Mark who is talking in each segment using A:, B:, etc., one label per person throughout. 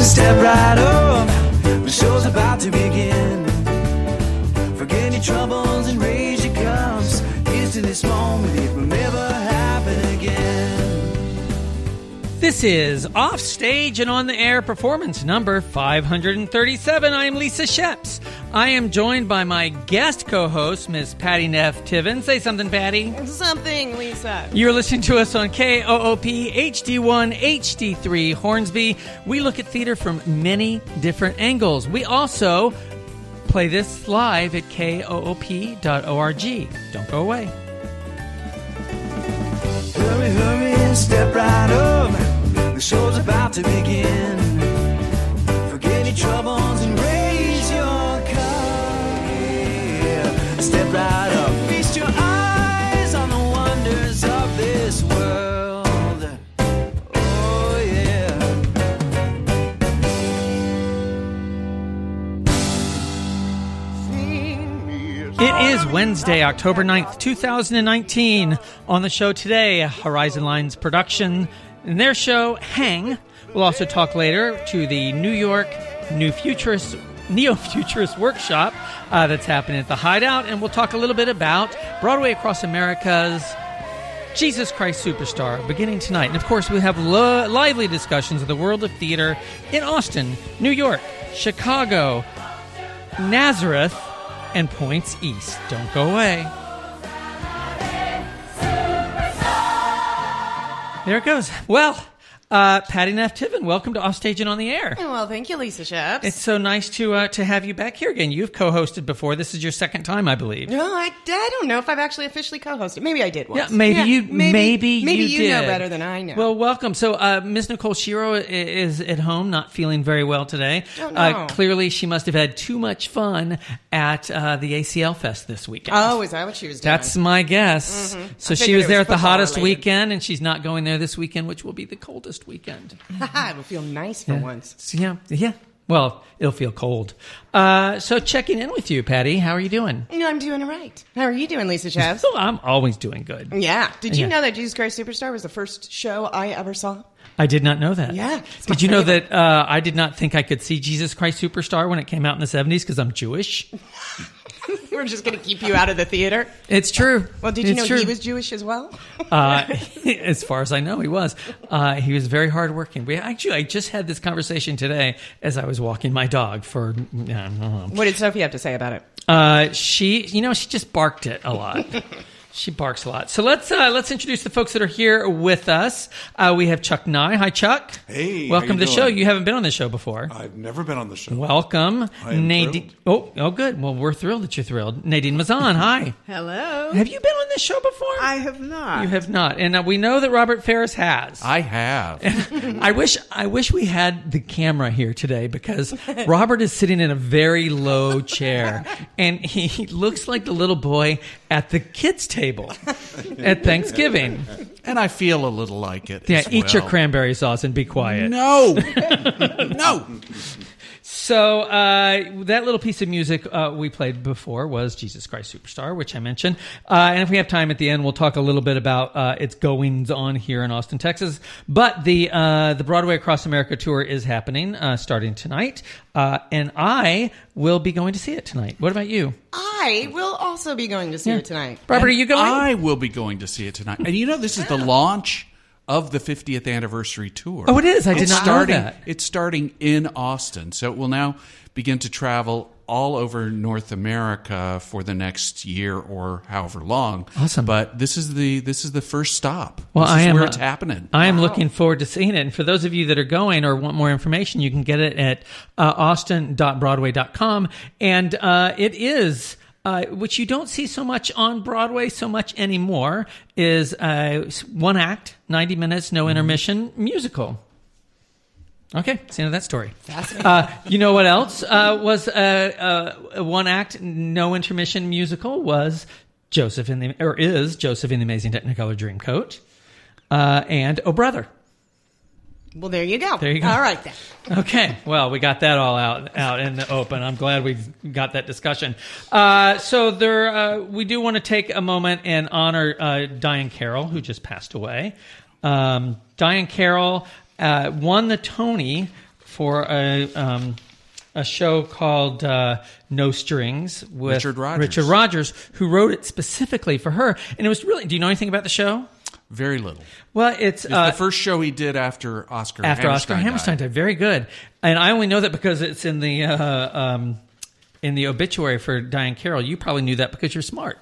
A: Step right up, the show's about to begin. Forget your troubles and raise your cups. Here's to this moment, it will never happen again.
B: This is Offstage and On the Air performance number 537. I am Lisa Sheps. I am joined by my guest co-host, Miss Patty Neff Tiven. Say something, Patty.
C: Something, Lisa.
B: You're listening to us on KOOP HD1 HD3 Hornsby. We look at theater from many different angles. We also play this live at koop.org. Don't go away.
A: Hurry, hurry, step right up. The show's about to begin. Forget your troubles and raise your cup. Yeah. Step right up. Feast your eyes on the wonders of this world. Oh, yeah.
B: It is Wednesday, October 9th, 2019. On the show today, Horizon Lines production and their show, Hang. We'll also talk later to the New York Neo-Futurist Workshop that's happening at the Hideout. And we'll talk a little bit about Broadway Across America's Jesus Christ Superstar beginning tonight. And, of course, we have lively discussions of the world of theater in Austin, New York, Chicago, Nazareth, and points east. Don't go away. There it goes. Well, Patty Neff Tiven, welcome to Offstage and On the Air.
C: Well, thank you, Lisa Sheps.
B: It's so nice to have you back here again. You've co-hosted before. This is your second time, I believe.
C: No, I don't know if I've actually officially co-hosted. Maybe I did once.
B: Yeah, maybe you
C: you
B: did.
C: Know better than I know.
B: Well, welcome. So, Ms. Nicole Shiro is at home, not feeling very well today.
C: Oh, no.
B: Clearly, she must have had too much fun at the ACL Fest this weekend.
C: Oh, is that what she was doing?
B: That's my guess.
C: Mm-hmm.
B: So she was there at the hottest weekend, and she's not going there this weekend, which will be the coldest weekend.
C: It will feel nice for once.
B: So, yeah. Well, it'll feel cold. So checking in with you, Patty. How are you doing?
C: I'm doing all right. How are you doing, Lisa Sheps?
B: Oh, I'm always doing good.
C: Yeah. Did you know that Jesus Christ Superstar was the first show I ever saw?
B: I did not know that.
C: Yeah.
B: Did you know that I did not think I could see Jesus Christ Superstar when it came out in the 70s because I'm Jewish?
C: We're just going to keep you out of the theater?
B: It's true.
C: Well, did you know he was Jewish as well?
B: As far as I know, he was. He was very hardworking. I just had this conversation today as I was walking my dog for, I don't know.
C: What did Sophie have to say about it?
B: She just barked it a lot. She barks a lot. So let's introduce the folks that are here with us. We have Chuck Nye. Hi, Chuck.
D: Hey,
B: welcome to the
D: doing?
B: show. You haven't been on the show before.
D: I've never been on the show.
B: Welcome,
D: Nadine.
B: Oh, good. Well, we're thrilled that you're thrilled. Nadine Mazan. Hi.
E: Hello.
B: Have you been on this show before?
E: I have not.
B: You have not, and we know that Robert Ferris has.
D: I have.
B: I wish we had the camera here today because Robert is sitting in a very low chair, and he looks like the little boy at the kids' table at Thanksgiving.
D: And I feel a little like it.
B: Yeah,
D: as
B: eat your
D: well.
B: cranberry sauce and be quiet.
D: No. No.
B: So that little piece of music we played before was Jesus Christ Superstar, which I mentioned. And if we have time at the end, we'll talk a little bit about its goings on here in Austin, Texas. But the Broadway Across America tour is happening starting tonight. And I will be going to see it tonight. What about you?
C: I will also be going to see it tonight.
B: Robert, are you going?
D: I will be going to see it tonight. And this is the launch of the 50th anniversary tour.
B: Oh, it is? I did not know that.
D: It's starting in Austin. So it will now begin to travel all over North America for the next year or however long.
B: Awesome.
D: But this is the first stop.
B: Well,
D: this is where it's happening.
B: I am looking forward to seeing it. And for those of you that are going or want more information, you can get it at austin.broadway.com. And it is... which you don't see so much on Broadway so much anymore, is one act, 90 minutes, no intermission musical. Okay, that's the end of that story. You know what else was a one act, no intermission musical was Joseph in the Amazing Technicolor Dreamcoat and Oh Brother.
C: Well, there you go.
B: There you go.
C: All right, then.
B: Okay. Well, we got that all out in the open. I'm glad we've got that discussion. So we do want to take a moment and honor Diane Carroll, who just passed away. Diane Carroll won the Tony for a show called No Strings with
D: Richard Rodgers.
B: who wrote it specifically for her. And it was really, do you know anything about the show?
D: Very little.
B: Well, it's
D: the first show he did after Oscar
B: Hammerstein died. Very good. And I only know that because it's in the obituary for Diane Carroll. You probably knew that because you're smart.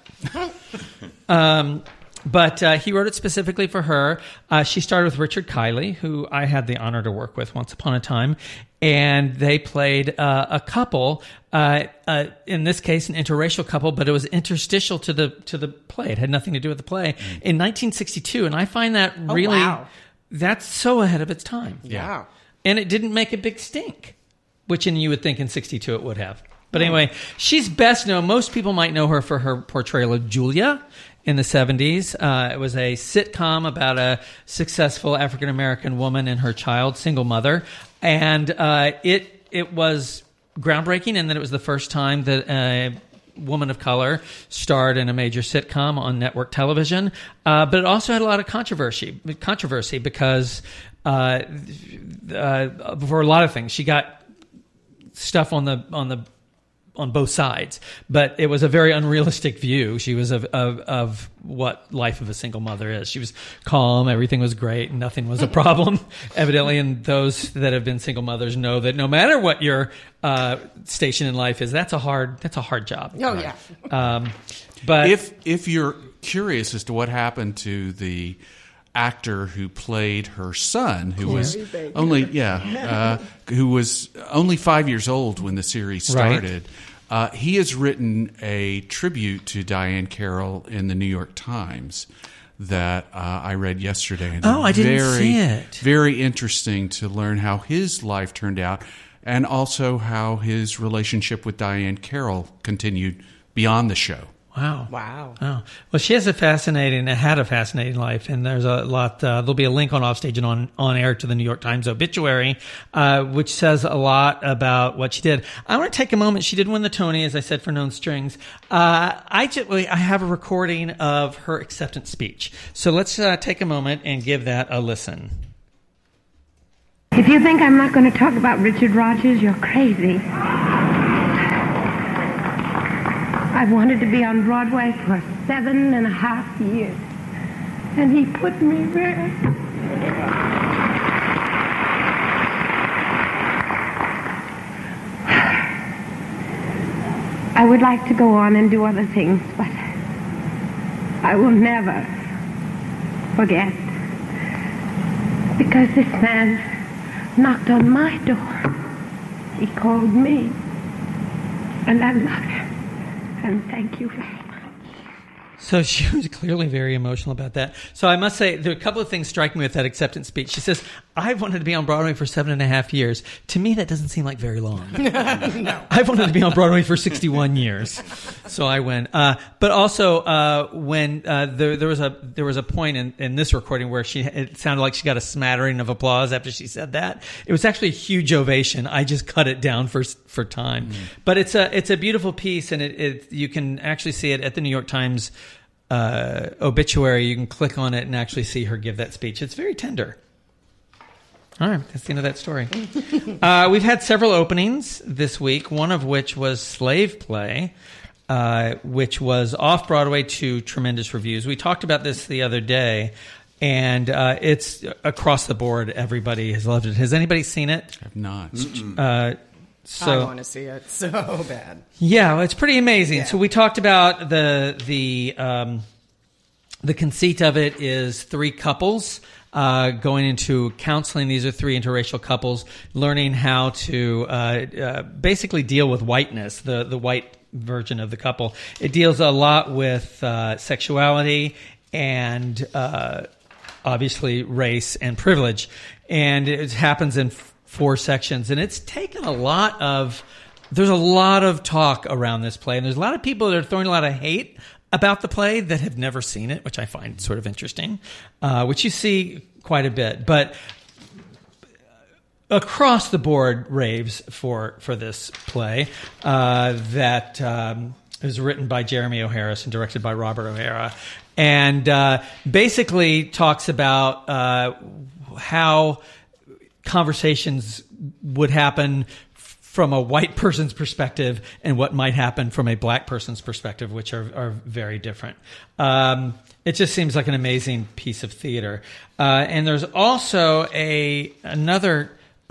B: But he wrote it specifically for her. She starred with Richard Kiley, who I had the honor to work with once upon a time. And they played a couple, in this case, an interracial couple, but it was interstitial to the play. It had nothing to do with the play. In 1962, and I find that really, that's so ahead of its time.
C: Yeah.
B: And it didn't make a big stink, which you would think in 62 it would have. But anyway, she's best known. Most people might know her for her portrayal of Julia in the 70s. It was a sitcom about a successful African-American woman and her child, single mother. And it was groundbreaking in that it was the first time that a woman of color starred in a major sitcom on network television. But it also had a lot of controversy because for a lot of things, she got stuff on both sides, but it was a very unrealistic view. She was of what life of a single mother is. She was calm, everything was great, nothing was a problem. Evidently, and those that have been single mothers know that no matter what your station in life is, that's a hard job.
C: Oh yeah.
B: But
D: if you're curious as to what happened to the actor who played her son, who was only 5 years old when the series started. Right. He has written a tribute to Diane Carroll in the New York Times that I read yesterday. And
B: I didn't see it.
D: Very interesting to learn how his life turned out, and also how his relationship with Diane Carroll continued beyond the show.
B: Wow. Oh. Well, she had a fascinating life, and there's a lot. There'll be a link on Offstage and on air to the New York Times obituary, which says a lot about what she did. I want to take a moment. She did win the Tony, as I said, for No Strings. I have a recording of her acceptance speech. So let's take a moment and give that a listen.
E: If you think I'm not going to talk about Richard Rodgers, you're crazy. I wanted to be on Broadway for 7.5 years, and he put me there. I would like to go on and do other things, but I will never forget, because this man knocked on my door. He called me, and I love him. And thank you very much.
B: So she was clearly very emotional about that. So I must say, there are a couple of things strike me with that acceptance speech. She says, I've wanted to be on Broadway for 7.5 years. To me, that doesn't seem like very long. No. I've wanted to be on Broadway for 61 years. So I went. But also, when there was a point in this recording where it sounded like she got a smattering of applause after she said that. It was actually a huge ovation. I just cut it down for time. But it's a beautiful piece, and you can actually see it at the New York Times obituary. You can click on it and actually see her give that speech. It's very tender. All right, that's the end of that story. We've had several openings this week, one of which was Slave Play, which was off-Broadway to tremendous reviews. We talked about this the other day, and it's across the board. Everybody has loved it. Has anybody seen it?
D: I have not.
C: I want to see it so bad.
B: Yeah, well, it's pretty amazing.
C: Yeah.
B: So we talked about the conceit of it is three couples going into counseling. These are three interracial couples learning how to basically deal with whiteness, the white version of the couple. It deals a lot with sexuality and obviously race and privilege. And it happens in 4 sections, and it's taken there's a lot of talk around this play, and there's a lot of people that are throwing a lot of hate about the play that have never seen it, which I find sort of interesting, which you see quite a bit. But across the board raves for this play that is written by Jeremy O. Harris and directed by Robert O'Hara, and basically talks about how conversations would happen from a white person's perspective and what might happen from a black person's perspective, which are very different. It just seems like an amazing piece of theater. And there's also another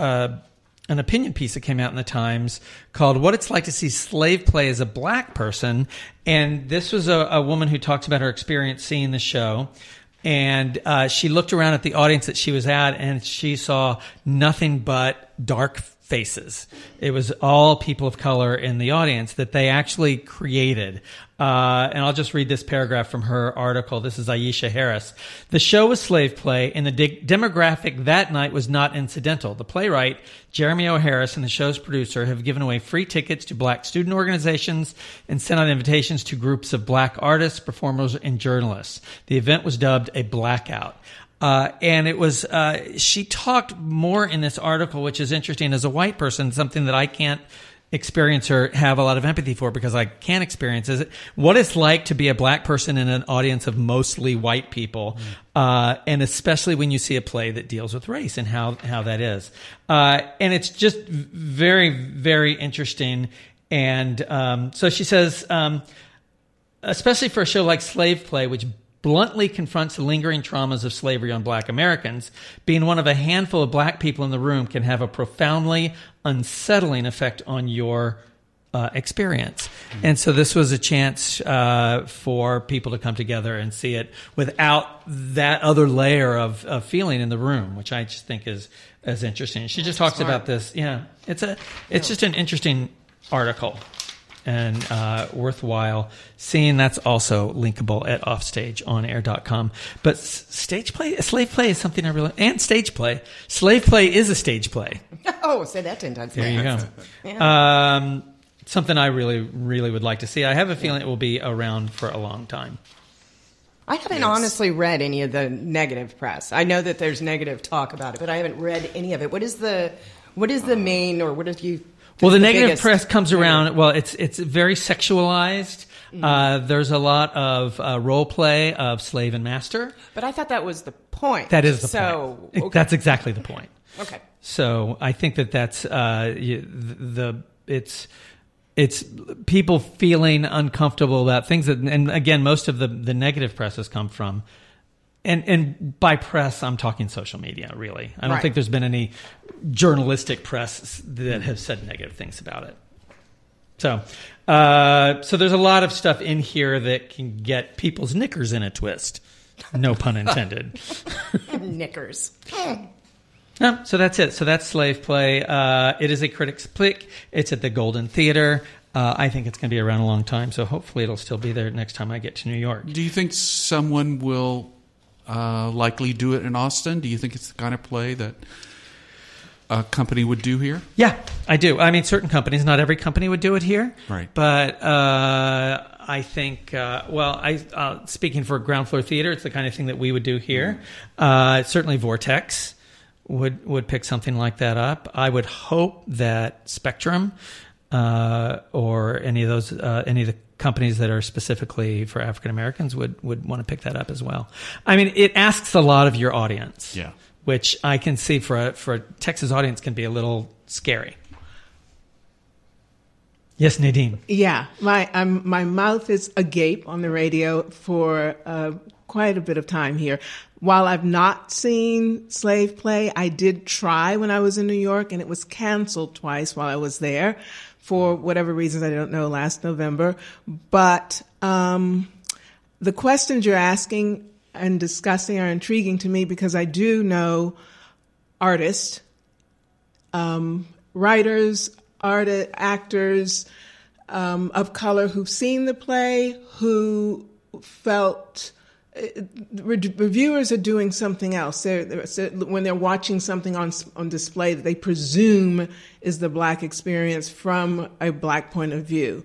B: an opinion piece that came out in the Times called "What It's Like to See Slave Play as a Black Person." And this was a woman who talked about her experience seeing the show. And she looked around at the audience that she was at, and she saw nothing but dark faces. It was all people of color in the audience that they actually created. And I'll just read this paragraph from her article. This is Aisha Harris. "The show was slave play, and the demographic that night was not incidental. The playwright, Jeremy O. Harris, and the show's producer have given away free tickets to black student organizations and sent out invitations to groups of black artists, performers, and journalists. The event was dubbed a blackout." And it was, she talked more in this article, which is interesting as a white person, something that I can't experience or have a lot of empathy for because I can't experience is what it's like to be a black person in an audience of mostly white people. And especially when you see a play that deals with race and how that is. And it's just very, very interesting. And, so she says, especially for a show like Slave Play, which bluntly confronts the lingering traumas of slavery on black Americans, being one of a handful of black people in the room can have a profoundly unsettling effect on your experience. And so this was a chance for people to come together and see it without that other layer of feeling in the room, which I just think is interesting. She just talks about this. Yeah, it's just an interesting article. And worthwhile seeing. That's also linkable at offstageonair.com. But slave play is something I really... And stage play. Slave play is a stage play.
C: Oh, say that 10 times.
B: There you go.
C: Yeah.
B: Something I really, really would like to see. I have a feeling it will be around for a long time.
C: I haven't honestly read any of the negative press. I know that there's negative talk about it, but I haven't read any of it. What is the main, or what have you...
B: Well, the negative press comes around. Well, it's very sexualized. There's a lot of role play of slave and master.
C: But I thought that was the point.
B: That is the point. Okay. That's exactly the point.
C: Okay.
B: So I think that's it's people feeling uncomfortable about things that, and again, most of the negative press has come from. And by press, I'm talking social media, really. I don't think there's been any journalistic press that have said negative things about it. So there's a lot of stuff in here that can get people's knickers in a twist. No pun intended.
C: Knickers.
B: No, so that's it. So that's Slave Play. It is a critic's pick. It's at the Golden Theater. I think it's going to be around a long time, so hopefully it'll still be there next time I get to New York.
D: Do you think someone will... likely do it in Austin? Do you think it's the kind of play that a company would do here?
B: Yeah, I do. I mean, certain companies, not every company would do it here.
D: Right.
B: But I think, speaking for Ground Floor Theater, it's the kind of thing that we would do here. Certainly Vortex would pick something like that up. I would hope that Spectrum or any of the companies that are specifically for African Americans would want to pick that up as well. I mean, it asks a lot of your audience, which I can see for a Texas audience can be a little scary. Yes, Nadine.
F: Yeah, my mouth is agape on the radio for quite a bit of time here. While I've not seen Slave Play, I did try when I was in New York, and it was canceled twice while I was there. For whatever reasons, I don't know, last November. But the questions you're asking and discussing are intriguing to me because I do know artists, writers, actors of color who've seen the play, who felt... Reviewers are doing something else. When they're watching something on display that they presume is the black experience from a black point of view.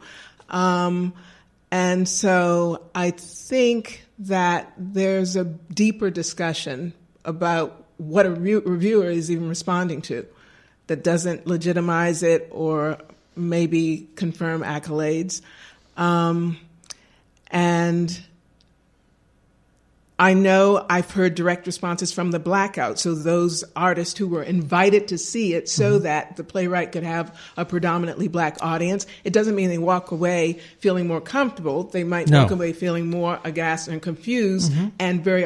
F: And so I think that there's a deeper discussion about what a reviewer is even responding to that doesn't legitimize it or maybe confirm accolades. And I know I've heard direct responses from the Blackout, so those artists who were invited to see it so that the playwright could have a predominantly Black audience. It doesn't mean they walk away feeling more comfortable. They might walk away feeling more aghast and confused and very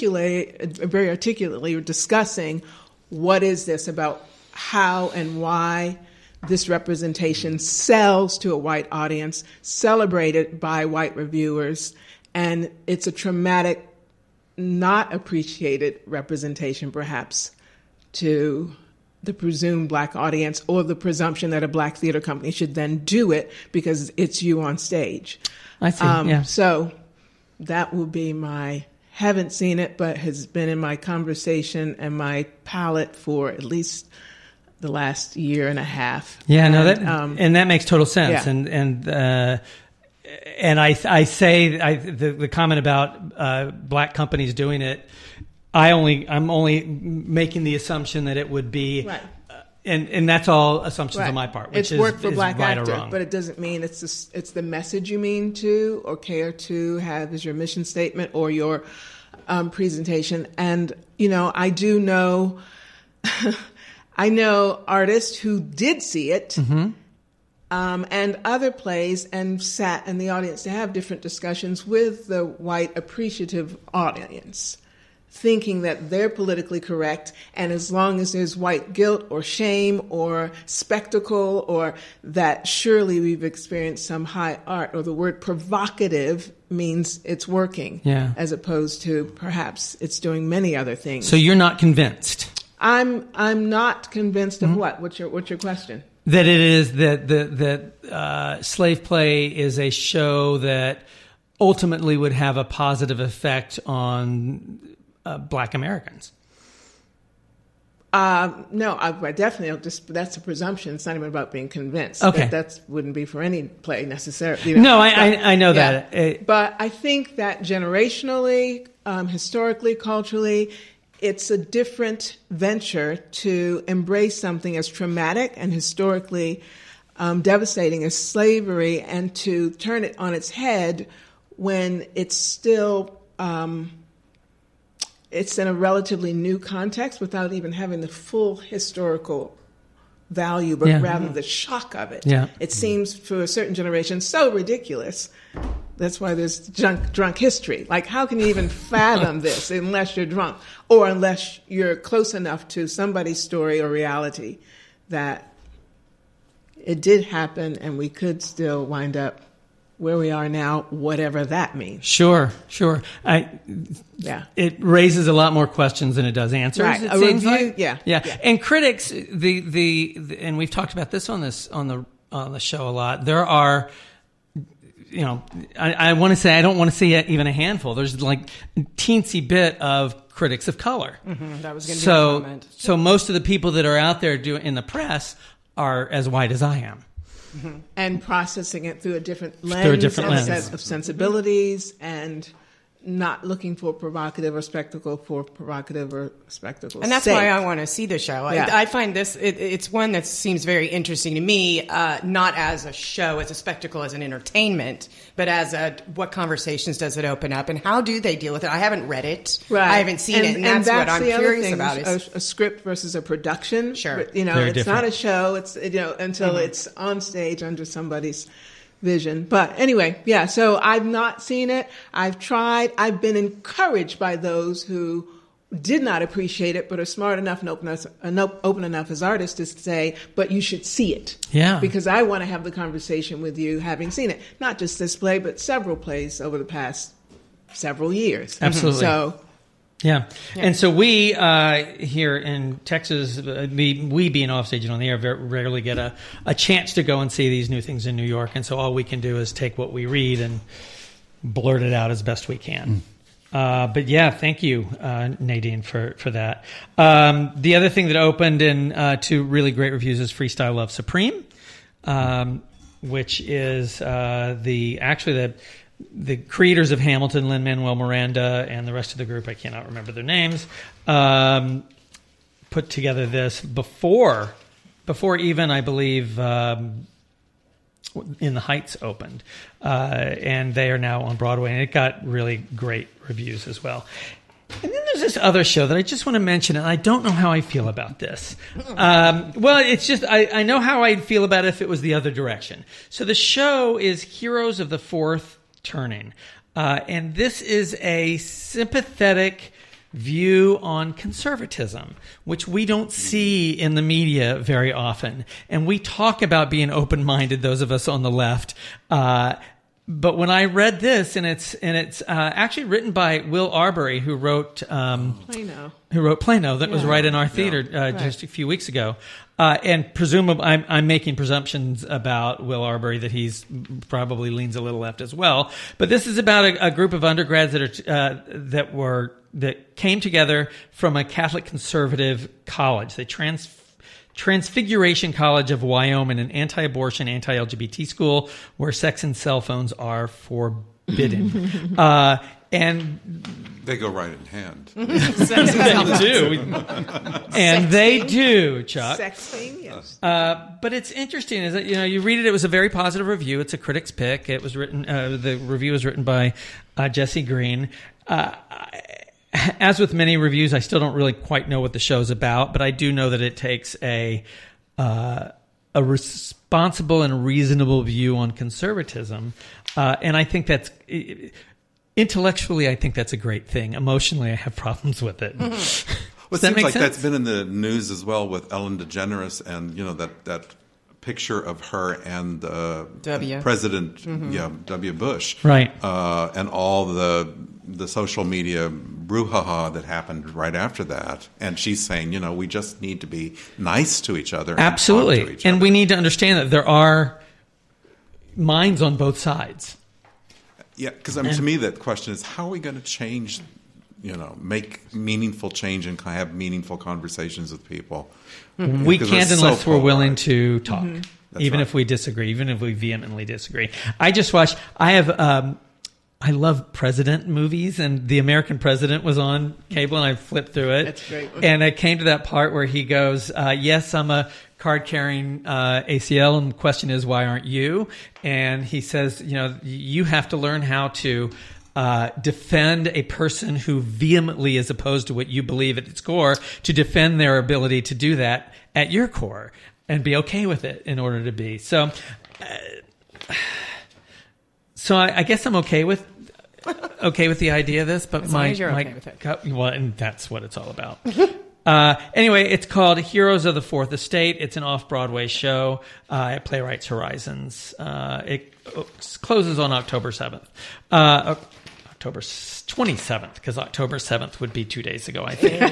F: articulately discussing what is this about how and why this representation sells to a white audience, celebrated by white reviewers, and it's a traumatic, not appreciated representation, perhaps, to the presumed Black audience, or the presumption that a Black theater company should then do it because it's you on stage.
B: I see.
F: So that will be my, haven't seen it, but has been in my conversation and my palette for at least the last year and a half.
B: Yeah, and that makes total sense.
F: Yeah.
B: And I say the comment about Black companies doing it. I'm only making the assumption that it would be,
F: right.
B: And that's all assumptions on my part. Which
F: it's work for
B: is
F: Black
B: right
F: actor,
B: or wrong.
F: but it doesn't mean it's the message you mean to or care to have as your mission statement or your presentation. And I do know, I know artists who did see it. And other plays, and sat in the audience to have different discussions with the white appreciative audience, thinking that they're politically correct, and as long as there's white guilt or shame or spectacle, or that surely we've experienced some high art, or the word provocative means it's working, as opposed to perhaps it's doing many other things.
B: So you're not convinced?
F: I'm not convinced of what? What's your question?
B: That it is that Slave Play is a show that ultimately would have a positive effect on Black Americans.
F: No, I definitely don't. That's a presumption. It's not even about being convinced.
B: Okay,
F: that wouldn't be for any play necessarily.
B: No, I know that.
F: But I think that generationally, historically, culturally, it's a different venture to embrace something as traumatic and historically devastating as slavery, and to turn it on its head when it's still it's in a relatively new context without even having the full historical value, but rather the shock of it.
B: Yeah.
F: It seems for a certain generation so ridiculous. That's why there's drunk history. Like, how can you even fathom this unless you're drunk, or unless you're close enough to somebody's story or reality that it did happen and we could still wind up where we are now, whatever that means.
B: Sure. It raises a lot more questions than it does answers.
F: Right.
B: It
F: A
B: seems
F: review,
B: like.
F: yeah.
B: And critics, and we've talked about this on the show a lot. There are, I want to say, I don't want to say even a handful. There's like a teensy bit of critics of color.
C: That was going to be a comment.
B: So most of the people that are out there in the press are as white as I am.
F: And processing it through a different lens, set of sensibilities, and not looking for provocative or spectacle for provocative or spectacle.
C: And that's why I want to see the show.
F: Yeah.
C: I find this, it's one that seems very interesting to me, not as a show, as a spectacle, as an entertainment, but as what conversations does it open up, and how do they deal with it? I haven't read it.
F: Right.
C: I haven't seen it, and that's what I'm curious about.
F: A script versus a production.
C: Sure.
B: Very
F: it's
B: different.
F: not a show. It's, until it's on stage under somebody's vision. But anyway, so I've not seen it. I've tried. I've been encouraged by those who did not appreciate it, but are smart enough and open enough as artists to say, but you should see it.
B: Yeah.
F: Because I want to have the conversation with you having seen it. Not just this play, but several plays over the past several years.
B: Absolutely.
F: So,
B: yeah. And so we here in Texas, we being offstage and on the air, rarely get a chance to go and see these new things in New York. And so all we can do is take what we read and blurt it out as best we can. But yeah, thank you, Nadine, for that. The other thing that opened in two really great reviews is Freestyle Love Supreme, which is the creators of Hamilton, Lin-Manuel Miranda, and the rest of the group, I cannot remember their names, put together this before even, I believe, In the Heights opened, and they are now on Broadway, and it got really great reviews as well. And then there's this other show that I just want to mention, and I don't know how I feel about this. Well, it's just, I know how I'd feel about it if it was the other direction. So the show is Heroes of the Fourth Turning, and this is a sympathetic view on conservatism, which we don't see in the media very often. And we talk about being open-minded, those of us on the left. But when I read this, and it's actually written by Will Arbery, who wrote
F: Plano.
B: That was right in our theater just a few weeks ago. And presumably, I'm making presumptions about Will Arbery that he's probably leans a little left as well. But this is about a group of undergrads that came together from a Catholic conservative college. They Transfiguration College of Wyoming, an anti-abortion, anti-LGBT school where sex and cell phones are forbidden. And
G: they go right in hand.
B: They do, Chuck.
F: Sexting, yes.
B: But it's interesting is that you read it. It was a very positive review. It's a critic's pick. It was written. The review was written by Jesse Green. As with many reviews, I still don't really quite know what the show's about, but I do know that it takes a responsible and reasonable view on conservatism, and I think that's intellectually, I think that's a great thing. Emotionally, I have problems with it.
G: Well, it seems like that's been in the news as well with Ellen DeGeneres, and that picture of her and President W. Bush,
B: right,
G: and all the social media brouhaha that happened right after that. And she's saying, we just need to be nice to each other.
B: Absolutely.
G: And talk to each other.
B: And we need to understand that there are minds on both sides.
G: Yeah, because to me, that question is, how are we going to change, make meaningful change and have meaningful conversations with people?
B: We can't unless we're willing to talk, even
G: right.
B: if we disagree, even if we vehemently disagree. I just watched, I love president movies, and The American President was on cable, and I flipped through it.
F: That's great.
B: And I came to that part where he goes, yes, I'm a card-carrying ACL, and the question is, why aren't you? And he says, you have to learn how to defend a person who vehemently is opposed to what you believe at its core, to defend their ability to do that at your core, and be okay with it in order to be. So I guess I'm okay with the idea of this, but
C: as long as you're okay with it.
B: Well, and that's what it's all about. Anyway, it's called Heroes of the Fourth Estate. It's an off-Broadway show at Playwrights Horizons. It closes on October 7th. October 27th, because October 7th would be 2 days ago, I think.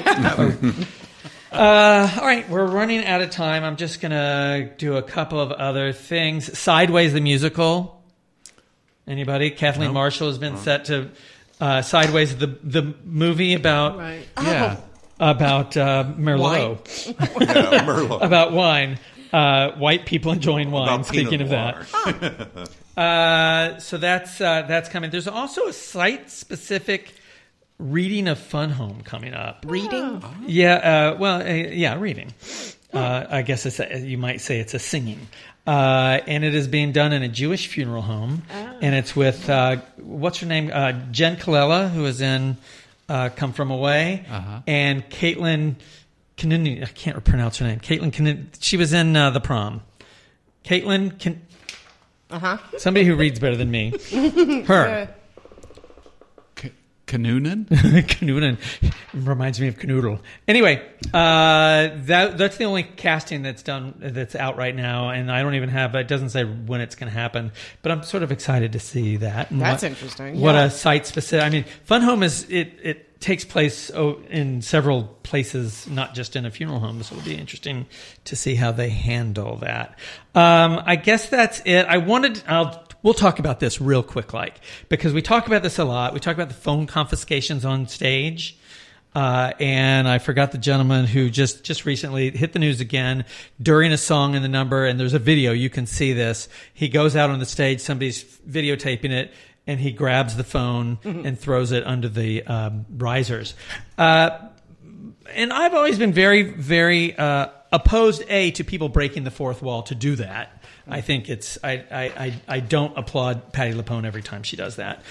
B: All right, we're running out of time. I'm just going to do a couple of other things. Sideways the musical. Anybody? Kathleen Marshall has been set to Sideways, the movie about about Merlot,
G: Merlot.
B: about wine, white people enjoying wine.
G: About
B: Speaking of
G: Pinot
B: that, so that's coming. There's also a site-specific reading of Fun Home coming up.
C: Reading?
B: Reading. I guess you might say it's a singing. And it is being done in a Jewish funeral home. And it's with, what's her name? Jen Colella, who is in Come From Away. And Caitlin Kanuni, I can't pronounce her name. Caitlin Kanuni, she was in The Prom. Caitlin somebody who reads better than me. Her.
D: Kanoonan?
B: Kanoonan reminds me of Canoodle. Anyway, that's the only casting that's out right now, and I don't even have. It doesn't say when it's going to happen, but I'm sort of excited to see that. And
C: that's interesting.
B: What a site specific. I mean, Fun Home is it takes place in several places, not just in a funeral home. So it'll be interesting to see how they handle that. I guess that's it. We'll talk about this real quick, because we talk about this a lot. We talk about the phone confiscations on stage. And I forgot the gentleman who just recently hit the news again during a song in the number. And there's a video. You can see this. He goes out on the stage. Somebody's videotaping it. And he grabs the phone and throws it under the risers. And I've always been very, very opposed to people breaking the fourth wall to do that. I think I don't applaud Patti LuPone every time she does that.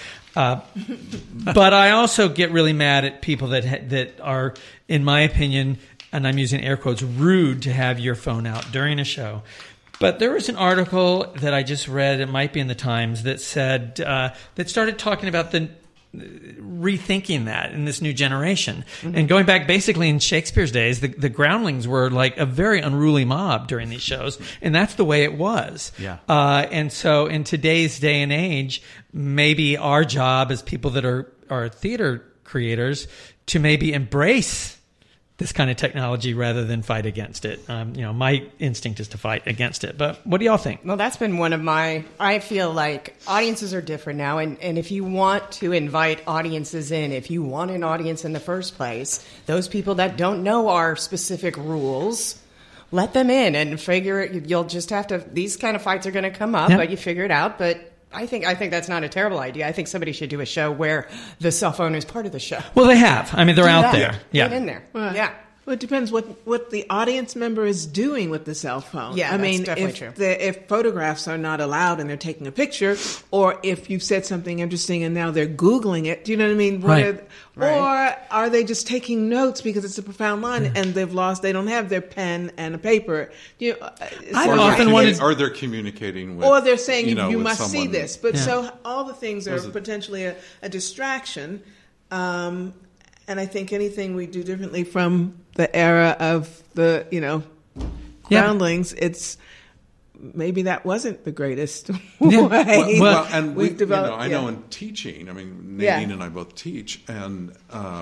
B: But I also get really mad at people that are, in my opinion, and I'm using air quotes, rude to have your phone out during a show. But there was an article that I just read, it might be in the Times, that said, that started talking about rethinking that in this new generation. Mm-hmm. And going back basically in Shakespeare's days, the groundlings were like a very unruly mob during these shows, and that's the way it was.
D: Yeah.
B: And so in today's day and age, maybe our job as people that are theater creators to maybe embrace this kind of technology rather than fight against it. My instinct is to fight against it. But what do y'all think?
C: Well, that's been one of I feel like audiences are different now. And if you want to invite audiences in, if you want an audience in the first place, those people that don't know our specific rules, let them in and figure it. You'll just have to, these kind of fights are going to come up, but you figure it out. But I think that's not a terrible idea. I think somebody should do a show where the cell phone is part of the show.
B: Well, they have. I mean, they're out there.
C: Yeah. Get in there.
F: Well,
C: yeah.
F: Well, it depends what the audience member is doing with the cell phone.
C: Yeah, that's definitely true.
F: If photographs are not allowed and they're taking a picture, or if you've said something interesting and now they're Googling it, do you know what I mean?
B: Right.
F: Or are they just taking notes because it's a profound line and they don't have their pen and a paper?
B: I've often wanted...
G: Or they're communicating with...
F: Or they're saying, you
G: with
F: must
G: someone.
F: see this. But so all the things are potentially a distraction. And I think anything we do differently from the era of the, groundlings, it's maybe that wasn't the greatest way.
G: Well, and we've developed. I know in teaching. I mean, Nadine and I both teach, and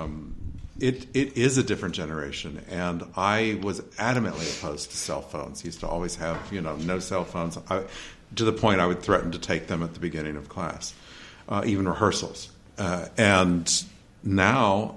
G: it is a different generation. And I was adamantly opposed to cell phones. Used to always have no cell phones. To the point I would threaten to take them at the beginning of class, even rehearsals, and. Now,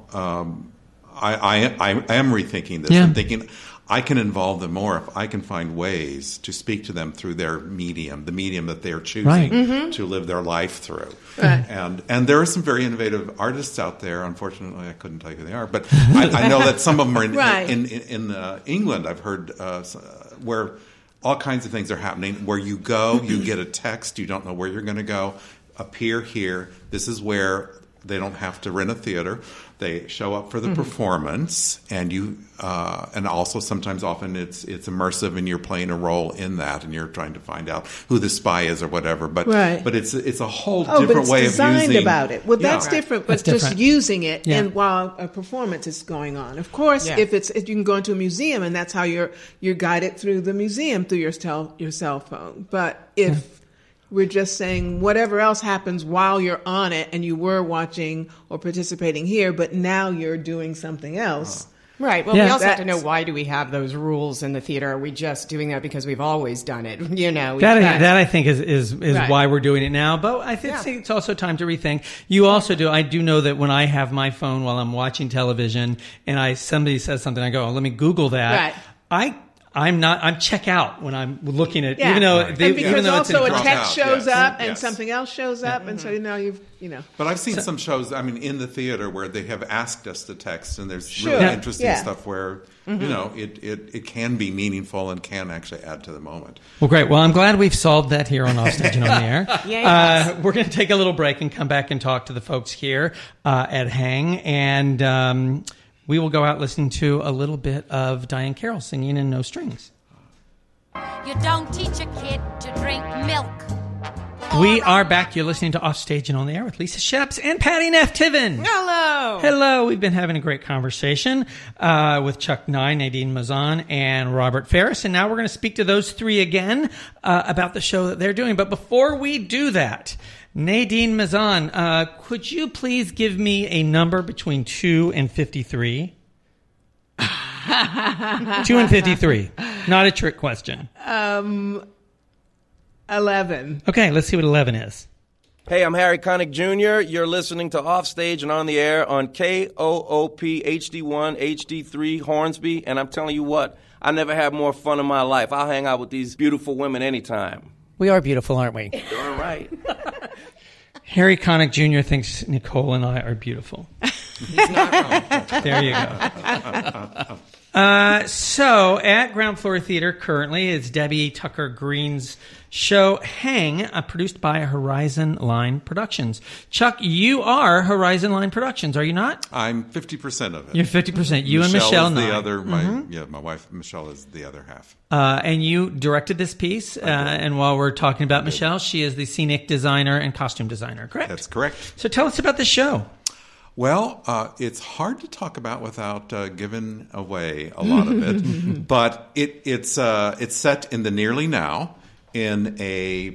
G: I am rethinking this.
B: Yeah.
G: I'm thinking I can involve them more if I can find ways to speak to them through their medium, the medium that they're choosing to live their life through. Right. And there are some very innovative artists out there. Unfortunately, I couldn't tell you who they are, but I know that some of them are in England. I've heard where all kinds of things are happening. Where you go, you get a text. You don't know where you're going to go. Appear here. This is where. They don't have to rent a theater. They show up for the performance, and and also often it's immersive, and you're playing a role in that, and you're trying to find out who the spy is or whatever. But it's a whole different way of using.
F: Designed about it. Well, that's different. But
B: that's
F: just using it, and while a performance is going on, of course, if you can go into a museum, and that's how you're guided through the museum through your cell phone. But if we're just saying whatever else happens while you're on it and you were watching or participating here, but now you're doing something else.
C: Right. Well, we also have to know, why do we have those rules in the theater? Are we just doing that because we've always done it? That
B: I think is why we're doing it now. But I think it's also time to rethink. You also do. I do know that when I have my phone while I'm watching television and somebody says something, I go, let me Google that.
F: Right.
B: I'm check out when I'm looking at, even though
F: because also
B: it's
F: a text shows up and something else shows up, and so now
G: But I've seen some shows, in the theater where they have asked us to text, and there's really interesting stuff where it can be meaningful and can actually add to the moment.
B: Well, great. Well, I'm glad we've solved that here on Offstage and on the Air. We're going to take a little break and come back and talk to the folks here at Hang, and we will go out listening to a little bit of Diahann Carroll singing in No Strings.
H: You don't teach a kid to drink milk.
B: We are back. You're listening to Offstage and on the Air with Lisa Sheps and Patty Neff Tiven.
C: Hello.
B: Hello. We've been having a great conversation with Chuck Nye, Nadine Mazan, and Robert Ferris. And now we're going to speak to those three again about the show that they're doing. But before we do that, Nadine Mazan, could you please give me a number between 2 and 53? 2 and 53. Not a trick question.
F: 11.
B: Okay, let's see what 11 is.
I: Hey, I'm Harry Connick Jr. You're listening to Offstage and on the Air on KOOP HD1 HD3 Hornsby. And I'm telling you what, I never had more fun in my life. I'll hang out with these beautiful women anytime.
B: We are beautiful, aren't we?
I: Darn right.
B: Harry Connick Jr. thinks Nicole and I are beautiful.
C: He's not wrong.
B: There you go. So at Ground Floor Theater currently is Debbie Tucker Green's show Hang, produced by Horizon Line Productions. Chuck, you are Horizon Line Productions, are you not?
G: I'm 50% of it.
B: You're 50%. You and Michelle
G: is the
B: Nye.
G: other. My wife Michelle is the other half.
B: And you directed this piece. And while we're talking about Michelle, she is the scenic designer and costume designer, correct?
G: That's correct.
B: So tell us about the show.
G: Well, it's hard to talk about without giving away a lot of it. But it's set in the nearly now in a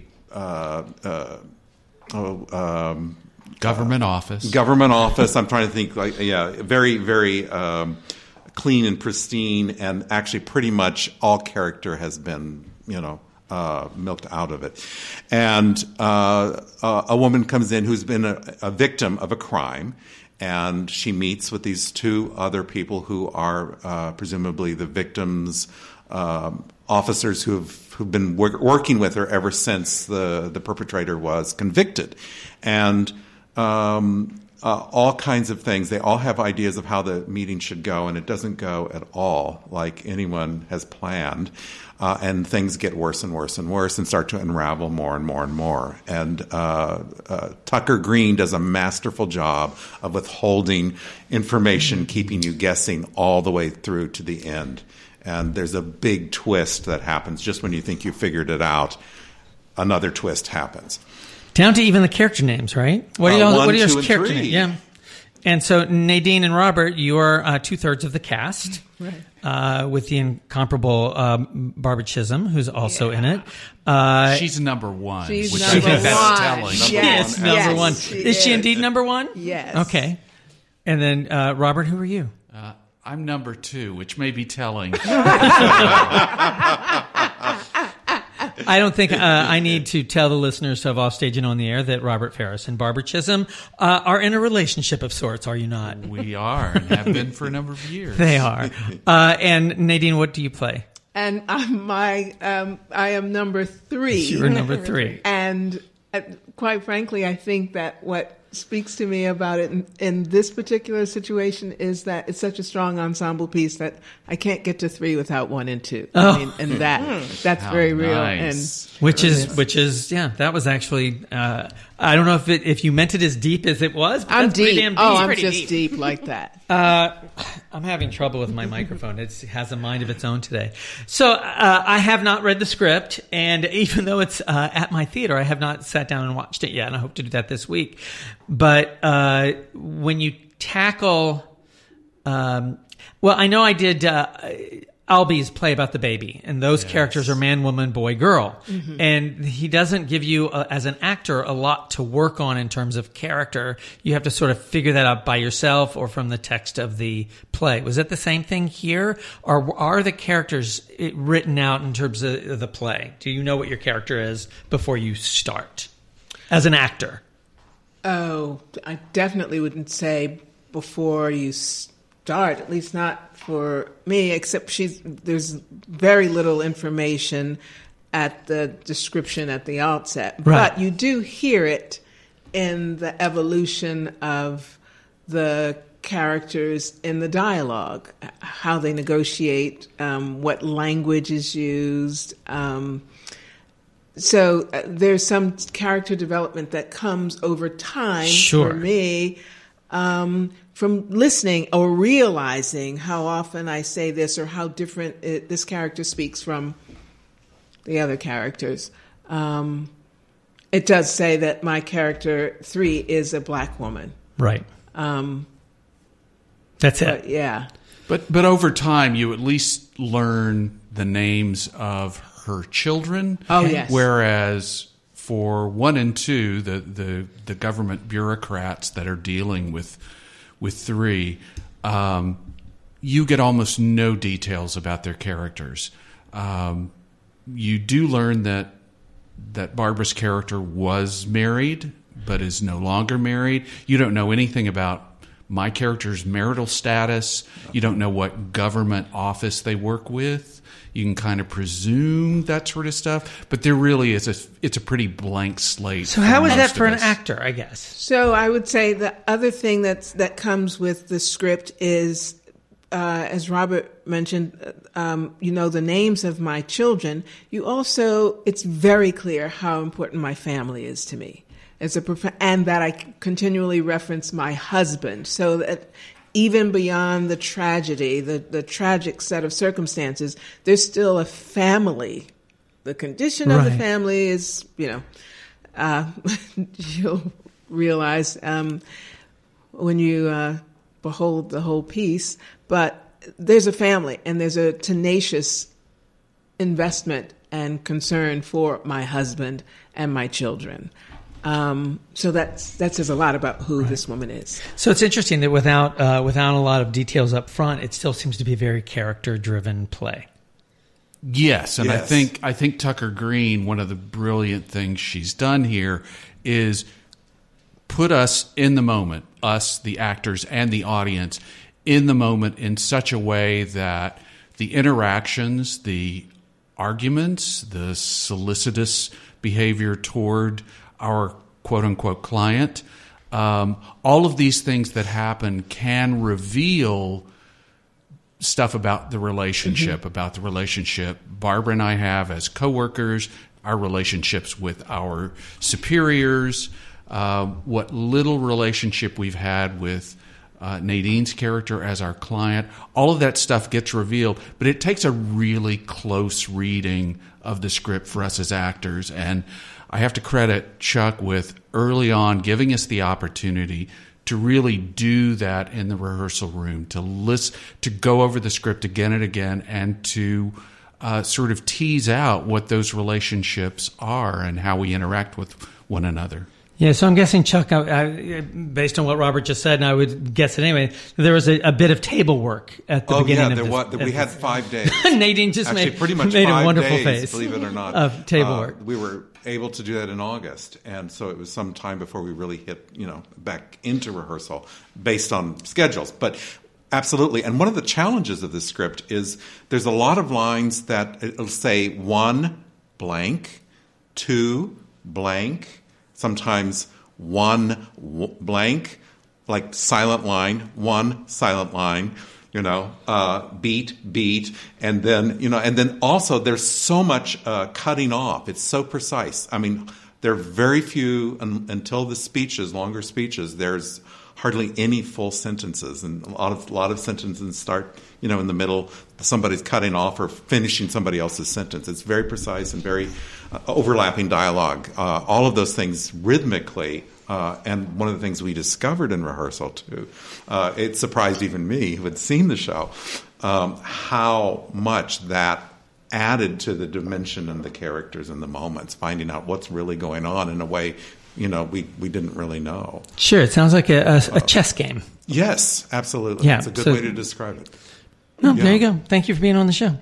D: government office.
G: Government office. I'm trying to think. Very, very clean and pristine, and actually, pretty much all character has been, milked out of it. And a woman comes in who's been a victim of a crime. And she meets with these two other people who are presumably the victims, officers who've been working with her ever since the perpetrator was convicted, and all kinds of things. They all have ideas of how the meeting should go, and it doesn't go at all like anyone has planned. And things get worse and worse and worse and start to unravel more and more and more. And Tucker Green does a masterful job of withholding information, keeping you guessing all the way through to the end. And there's a big twist that happens just when you think you figured it out. Another twist happens.
B: Down to even the character names, right? What are your character names? Yeah. And so Nadine and Robert, you are 2/3 of the cast, right? With the incomparable Barbara Chisholm, who's also in it.
D: She's number one.
F: She's
D: which
F: number
D: I think that's
F: one.
D: telling.
B: Yes, number one. Is she indeed number one?
F: Yes.
B: Okay. And then Robert, who are you?
D: I'm number 2, which may be telling.
B: I don't think I need to tell the listeners of Offstage and On the Air that Robert Ferris and Barbara Chisholm are in a relationship of sorts, are you not?
D: We are, and have been for a number of years.
B: They are. And Nadine, what do you play?
F: And I am number 3.
B: You're number 3.
F: And quite frankly, I think that what speaks to me about it in this particular situation is that it's such a strong ensemble piece that I can't get to 3 without 1 and 2.
B: Oh.
F: I mean, and that's
D: How
F: very real.
D: nice.
F: And
B: Which is that was actually I don't know if you meant it as deep as it was. But
F: I'm
B: that's pretty
F: deep.
B: damn deep.
F: I'm
B: Pretty
F: just deep like that.
B: I'm having trouble with my microphone. It has a mind of its own today. So I have not read the script, and even though it's at my theater, I have not sat down and watched it yet, and I hope to do that this week. But when you tackle, well, I know I did Albie's play about the baby, and those characters are man, woman, boy, girl. Mm-hmm. And he doesn't give you, as an actor, a lot to work on in terms of character. You have to sort of figure that out by yourself or from the text of the play. Was it the same thing here? Or are the characters written out in terms of the play? Do you know what your character is before you start as an actor?
F: Oh, I definitely wouldn't say before you start, at least not for me, except there's very little information at the description at the outset.
B: Right.
F: But you do hear it in the evolution of the characters in the dialogue, how they negotiate, what language is used. So there's some character development that comes over time for me. From listening or realizing how often I say this or how different this character speaks from the other characters. It does say that my character 3 is a black woman.
B: Right. That's it.
F: Yeah.
D: But over time, you at least learn the names of her children.
F: Oh, yes.
D: Whereas for 1 and 2, the government bureaucrats that are dealing with 3, you get almost no details about their characters. You do learn that Barbara's character was married, but is no longer married. You don't know anything about my character's marital status. You don't know what government office they work with. You can kind of presume that sort of stuff, but there really is it's a pretty blank slate.
B: So how is that for an actor, I guess?
F: So I would say the other thing that comes with the script is, as Robert mentioned, the names of my children, it's very clear how important my family is to me. And that I continually reference my husband, so that even beyond the tragedy, the tragic set of circumstances, there's still a family. The condition of the family is, you'll realize when you behold the whole piece, but there's a family and there's a tenacious investment and concern for my husband and my children. So that says a lot about who this woman is.
B: So it's interesting that without a lot of details up front, it still seems to be a very character-driven play.
D: Yes, and yes. I think Tucker Green, one of the brilliant things she's done here is put us in the moment, us, the actors, and the audience, in the moment in such a way that the interactions, the arguments, the solicitous behavior toward our quote-unquote client, all of these things that happen can reveal stuff about the relationship, Barbara and I have as coworkers, our relationships with our superiors, what little relationship we've had with Nadine's character as our client. All of that stuff gets revealed, but it takes a really close reading of the script for us as actors. And I have to credit Chuck with early on giving us the opportunity to really do that in the rehearsal room, to listen, to go over the script again and again, and to sort of tease out what those relationships are and how we interact with one another.
B: Yeah, so I'm guessing, Chuck, based on what Robert just said, and I would guess it anyway, there was a bit of table work at the beginning of this.
G: We had 5 days.
B: Nadine just
G: pretty much
B: made
G: 5
B: a wonderful
G: days,
B: face,
G: believe it or not,
B: of table work.
G: We were able to do that in August, and so it was some time before we really hit, back into rehearsal based on schedules. But absolutely, and one of the challenges of this script is there's a lot of lines that it'll say 1 blank, 2 blank, sometimes 1 blank, like silent line, 1 silent line, beat, and then also there's so much cutting off. It's so precise. I mean, there are very few until the longer speeches. There's hardly any full sentences, and a lot of sentences start, in the middle. Somebody's cutting off or finishing somebody else's sentence. It's very precise and very overlapping dialogue. All of those things rhythmically. And one of the things we discovered in rehearsal, too, it surprised even me, who had seen the show, how much that added to the dimension and the characters and the moments, finding out what's really going on in a way, we didn't really know.
B: Sure, it sounds like a chess game.
G: Yes, absolutely.
B: Yeah,
G: it's a good way to describe it.
B: No, there you go. Thank you for being on the show.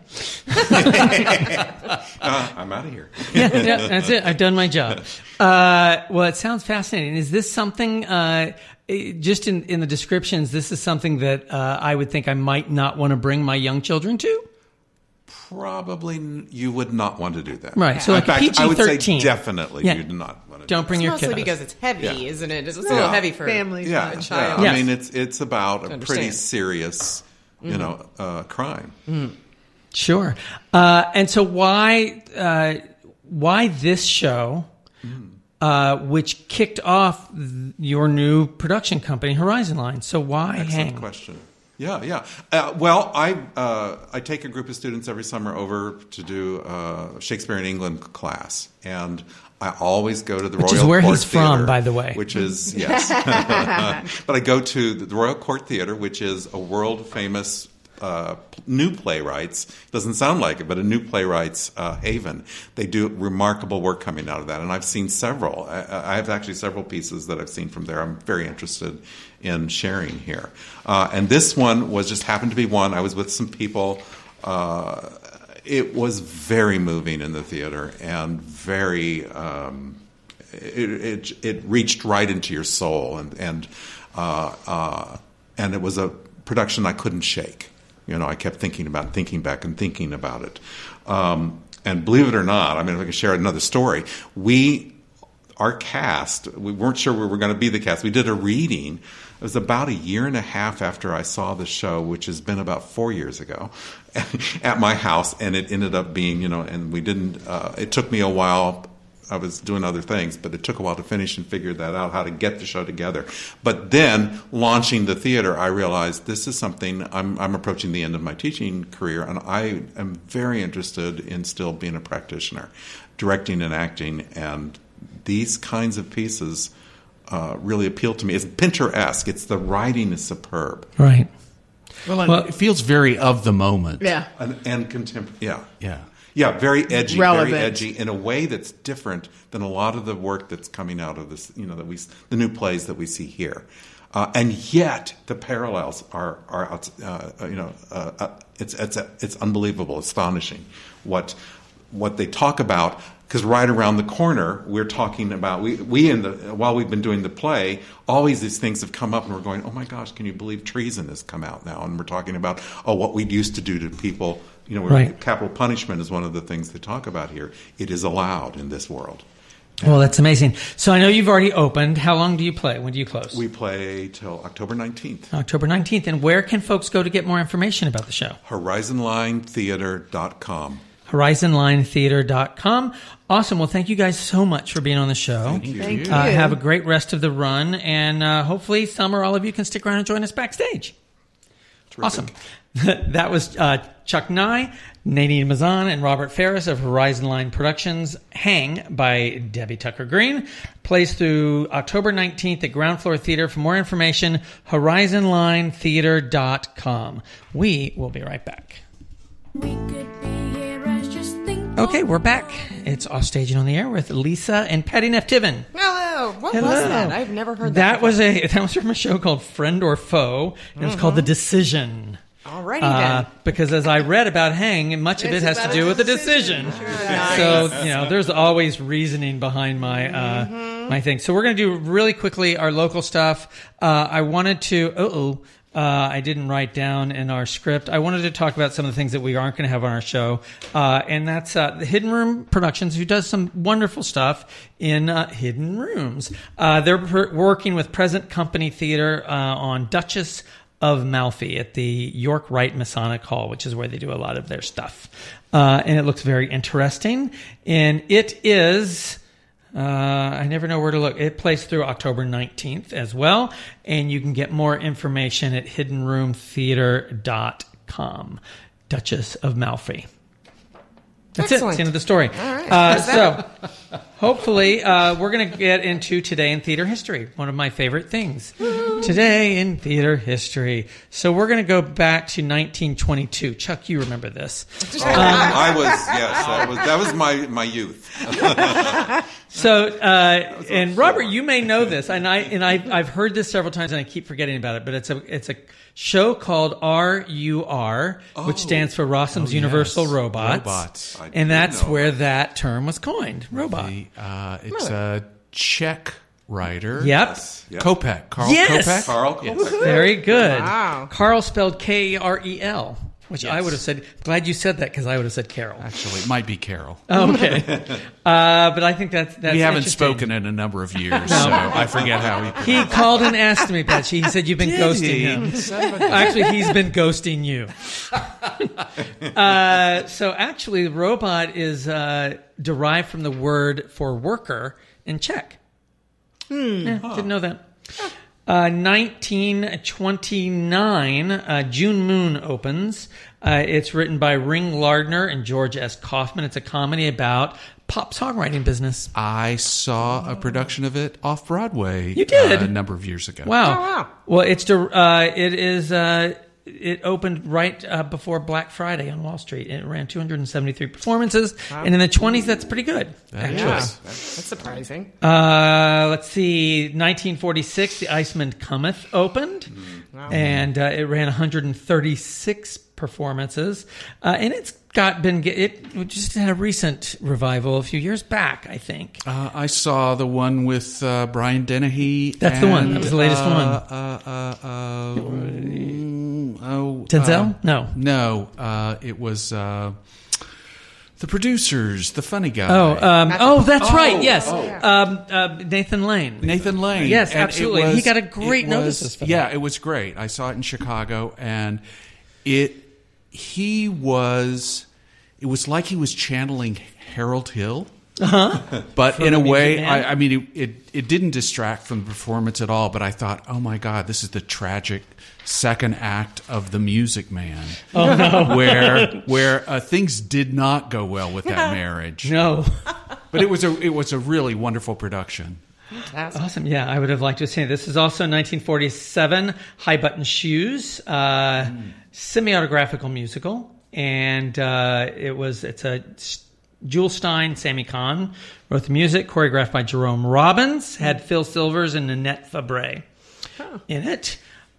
G: I'm out of here.
B: yeah, that's it. I've done my job. Well, it sounds fascinating. Is this something, just in the descriptions, this is something that I would think I might not want to bring my young children to?
G: Probably you would not want to do that.
B: Right. So like
G: PG-13. I would say definitely you'd not want to do
B: Don't bring your kids.
C: Mostly because it's heavy, isn't it? It's a little heavy for
F: family.
C: A child.
G: Yeah. I mean, it's about a pretty serious crime.
B: Sure. And so why this show, which kicked off your new production company, Horizon Line? So why
G: Excellent
B: Hang?
G: Question. Yeah. Well, I take a group of students every summer over to do Shakespeare in England class, and I always go to the Royal Court Theatre. Which is where he's
B: from, by the way.
G: Which is, yes. But I go to the Royal Court Theatre, which is a world-famous new playwrights. Doesn't sound like it, but a new playwrights haven. They do remarkable work coming out of that, and I've seen several. I have actually several pieces that I've seen from there. I'm very interested in sharing here. And this one happened to be one. I was with some people. It was very moving in the theater and very. It reached right into your soul, and it was a production I couldn't shake. I kept thinking back it. And believe it or not, I mean, if I can share another story, our cast, we weren't sure we were going to be the cast. We did a reading. It was about 1.5 years after I saw the show, which has been about 4 years ago, at my house. And it ended up being, and we didn't, it took me a while. I was doing other things, but it took a while to finish and figure that out, how to get the show together. But then, launching the theater, I realized this is something, I'm approaching the end of my teaching career, and I am very interested in still being a practitioner, directing and acting, and these kinds of pieces really appeal to me. It's Pinter-esque. The writing is superb.
B: Right.
D: Well, it feels very of the moment.
F: Yeah.
G: And contemporary. Yeah.
D: Yeah.
G: Yeah, very edgy,
F: Relevant.
G: very edgy in a way that's different than a lot of the work that's coming out of this, the new plays that we see here. And yet the parallels are it's unbelievable, astonishing what they talk about. Because right around the corner, we're talking about while we've been doing the play, always these things have come up, and we're going, oh my gosh, can you believe treason has come out now? And we're talking about what we used to do to people.
B: Right.
G: Capital punishment is one of the things they talk about here. It is allowed in this world.
B: Well, that's amazing. So I know you've already opened. How long do you play? When do you close?
G: We play till October 19th.
B: October 19th. And where can folks go to get more information about the show?
G: HorizonLineTheater.com.
B: HorizonLineTheater.com. Awesome. Well, thank you guys so much for being on the show.
G: Thank you.
F: Thank you.
B: Have a great rest of the run. And hopefully some or all of you can stick around and join us backstage.
G: Terrific.
B: Awesome. That was Chuck Nye, Nadine Mazan, and Robert Ferris of Horizon Line Productions. Hang by Debbie Tucker Green plays through October 19th at Ground Floor Theater. For more information, HorizonLineTheater.com. We will be right back. Okay, we're back. It's Offstage and on the Air with Lisa and Patty Neff Tiven.
C: Hello. What
B: Hello.
C: was that? I've never heard that.
B: That was from a show called Friend or Foe, and it was called The Decision.
C: Alrighty then.
B: Because as I read about Hang, much of it has to do with the decision.
C: Nice.
B: So, there's always reasoning behind my my thing. So we're going to do really quickly our local stuff. I wanted to... I didn't write down in our script. I wanted to talk about some of the things that we aren't going to have on our show. And that's the Hidden Room Productions, who does some wonderful stuff in hidden rooms. They're working with Present Company Theater on Duchess of Malfi at the York Wright Masonic Hall, which is where they do a lot of their stuff. And it looks very interesting. And it is... I never know where to look. It plays through October 19th as well, and you can get more information at hiddenroomtheater.com. Duchess of Malfi. That's
C: Excellent.
B: it. That's the end of the story.
C: All right.
B: So, hopefully, we're going to get into Today in Theater History, one of my favorite things. Today in Theater History. So, we're going to go back to 1922. Chuck, you remember this.
G: That was my youth.
B: So, and Robert, you may know this, and I've heard this several times, and I keep forgetting about it. But it's a show called RUR, which stands for Rossum's Universal Robots, and that's where that term was coined. Robot.
D: It's a Czech writer.
B: Yep.
D: Kopek. Karl
B: Yes.
D: Kopek.
G: Carl Kopek.
B: Very good.
C: Wow.
B: Carl spelled Karel, which I would have said. Glad you said that, because I would have said Carol.
D: Actually, it might be Carol.
B: Okay. But I think that's
D: We haven't
B: interesting.
D: spoken in a number of years, so I forget how he...
B: He called and asked me, Patchy. He said, you've been ghosting him. Actually, he's been ghosting you. So actually, robot is derived from the word for worker in Czech. Didn't know that. 1929, June Moon opens. It's written by Ring Lardner and George S. Kaufman. It's a comedy about pop songwriting business.
D: I saw a production of it off Broadway.
B: You did?
D: A number of years ago.
B: Wow.
C: Oh, wow.
B: Well, it opened right before Black Friday on Wall Street. It ran 273 performances, and in the 20s, that's pretty good. Actually.
C: Yeah. That's surprising.
B: Let's see. 1946, The Iceman Cometh opened, and it ran 136 performances, and it just had a recent revival a few years back, I think.
D: I saw the one with Brian Dennehy.
B: That's the one. That was the latest one. Denzel? No.
D: No. It was The producers, the funny guy.
B: That's right. Yes, Nathan Lane.
D: Nathan Lane.
B: Yes,
D: And
B: absolutely. He got a great notice for that.
D: Yeah, it was great. I saw it in Chicago, and it was like he was channeling Harold Hill. But in a way, I mean, it didn't distract from the performance at all. But I thought, oh my God, this is the tragic second act of The Music Man. Oh no, where things did not go well with that marriage.
B: No,
D: but it was a really wonderful production.
C: Fantastic.
B: Awesome. Yeah, I would have liked to have seen it. This is also 1947, High Button Shoes, semi-autographical musical, and it's a Jules Stein, Sammy Kahn wrote the music, choreographed by Jerome Robbins, had Phil Silvers and Nanette Fabre in it.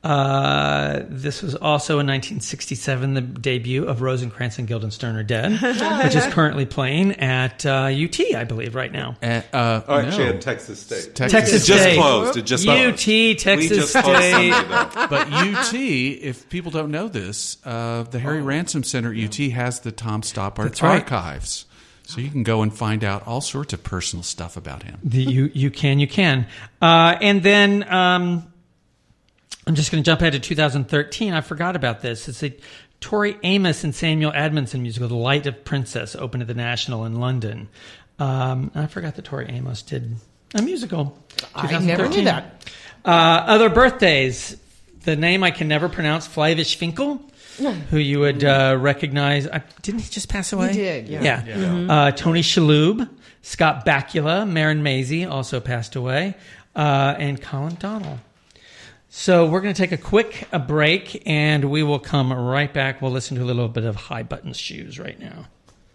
B: This was also in 1967 the debut of Rosencrantz and Guildenstern Are Dead, which is currently playing at UT, I believe, right now.
G: Actually, at Texas State.
B: Texas
G: It just
B: State.
G: closed. It just
B: UT,
G: closed.
B: Texas
G: We just closed
B: State.
G: Sunday, though.
D: But UT, if people don't know this, the Harry Ransom Center at UT has the Tom Stoppard
B: That's right.
D: archives. So you can go and find out all sorts of personal stuff about him.
B: You can. And then I'm just going to jump ahead to 2013. I forgot about this. It's a Tori Amos and Samuel Admonson musical, The Light of Princess, opened at the National in London. I forgot that Tori Amos did a musical.
C: I never knew that.
B: Other birthdays. The name I can never pronounce, Flavius Finkel, who you would recognize. Didn't he just pass away?
C: He did, yeah.
B: Mm-hmm. Tony Shalhoub, Scott Bakula, Marin Mazey also passed away, and Colin Donnell. So we're going to take a quick break, and we will come right back. We'll listen to a little bit of High Button Shoes right now.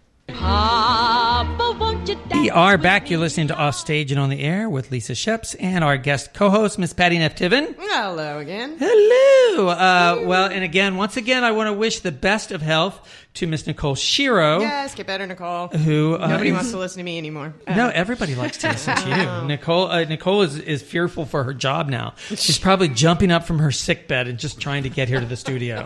H: Papa, won't you dance?
B: We are back. You're listening to Offstage and on the Air with Lisa Sheps and our guest co-host, Miss Patty Neff Tiven.
C: Hello again.
B: Hello. Well, and again, once again, I want to wish the best of health to Miss Nicole Shiro.
C: Yes, get better, Nicole.
B: Who
C: Nobody wants to listen to me anymore.
B: No, everybody likes to listen to you. Nicole is fearful for her job now. She's probably jumping up from her sick bed and just trying to get here to the studio.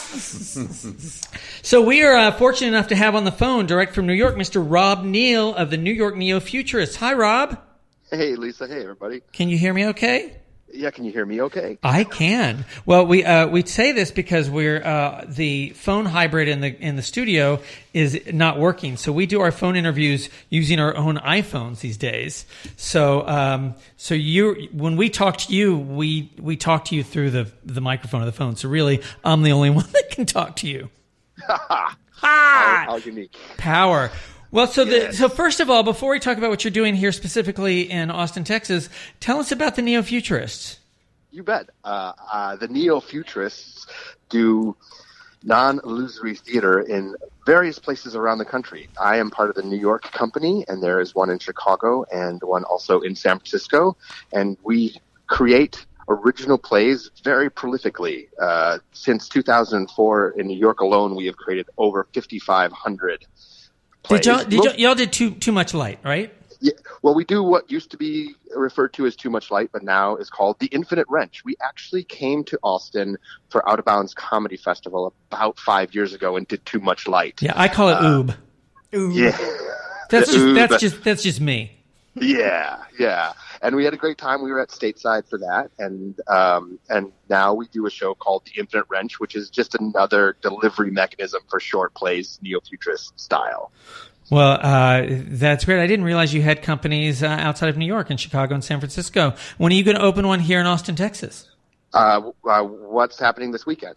B: So we are fortunate enough to have on the phone, direct from New York, Mr. Rob Neal of the New York Neo-Futurists. Hi, Rob.
J: Hey, Lisa. Hey, everybody.
B: Can you hear me okay?
J: Yeah, can you hear me okay?
B: I can. Well, we say this because we're the phone hybrid in the studio is not working, so we do our phone interviews using our own iPhones these days. So when we talk to you, we talk to you through the microphone of the phone. So really, I'm the only one that can talk to you.
J: How unique.
B: Power. Well, so first of all, before we talk about what you're doing here specifically in Austin, Texas, tell us about the Neo-Futurists.
J: You bet. The Neo-Futurists do non-illusory theater in various places around the country. I am part of the New York company, and there is one in Chicago and one also in San Francisco, and we create original plays very prolifically. Since 2004, in New York alone, we have created over 5,500 plays.
B: Y'all did too much light, right?
J: Yeah, well, we do what used to be referred to as Too Much Light, but now is called The Infinite Wrench. We actually came to Austin for Out of Bounds Comedy Festival about 5 years ago and did Too Much Light.
B: Yeah, I call it Oob.
J: Yeah,
B: That's just me.
J: Yeah. And we had a great time. We were at Stateside for that, and now we do a show called The Infinite Wrench, which is just another delivery mechanism for short plays, neo-futurist style.
B: Well, that's great. I didn't realize you had companies outside of New York, in Chicago and San Francisco. When are you going to open one here in Austin, Texas?
J: What's happening this weekend?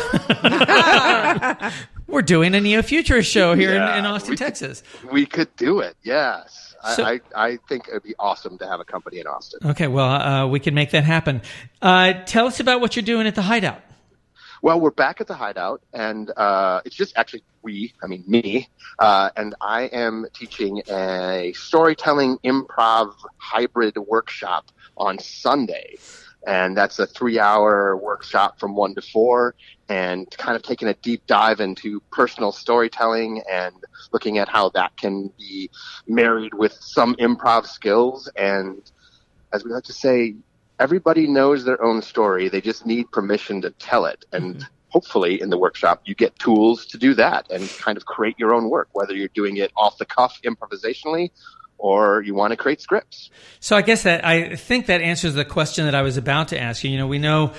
B: We're doing a neo-futurist show here in Austin, Texas.
J: We could do it, yes.
B: So,
J: I think it would be awesome to have a company in Austin.
B: Okay, well, we can make that happen. Tell us about what you're doing at the Hideout.
J: Well, we're back at the Hideout, and it's just actually me, and I am teaching a storytelling improv hybrid workshop on Sunday. And that's a 3-hour workshop from 1 to 4, and kind of taking a deep dive into personal storytelling and looking at how that can be married with some improv skills. And as we like to say, everybody knows their own story. They just need permission to tell it. And hopefully in the workshop, you get tools to do that and kind of create your own work, whether you're doing it off the cuff improvisationally or you want to create scripts.
B: So I guess I think that answers the question that I was about to ask you. You know, we know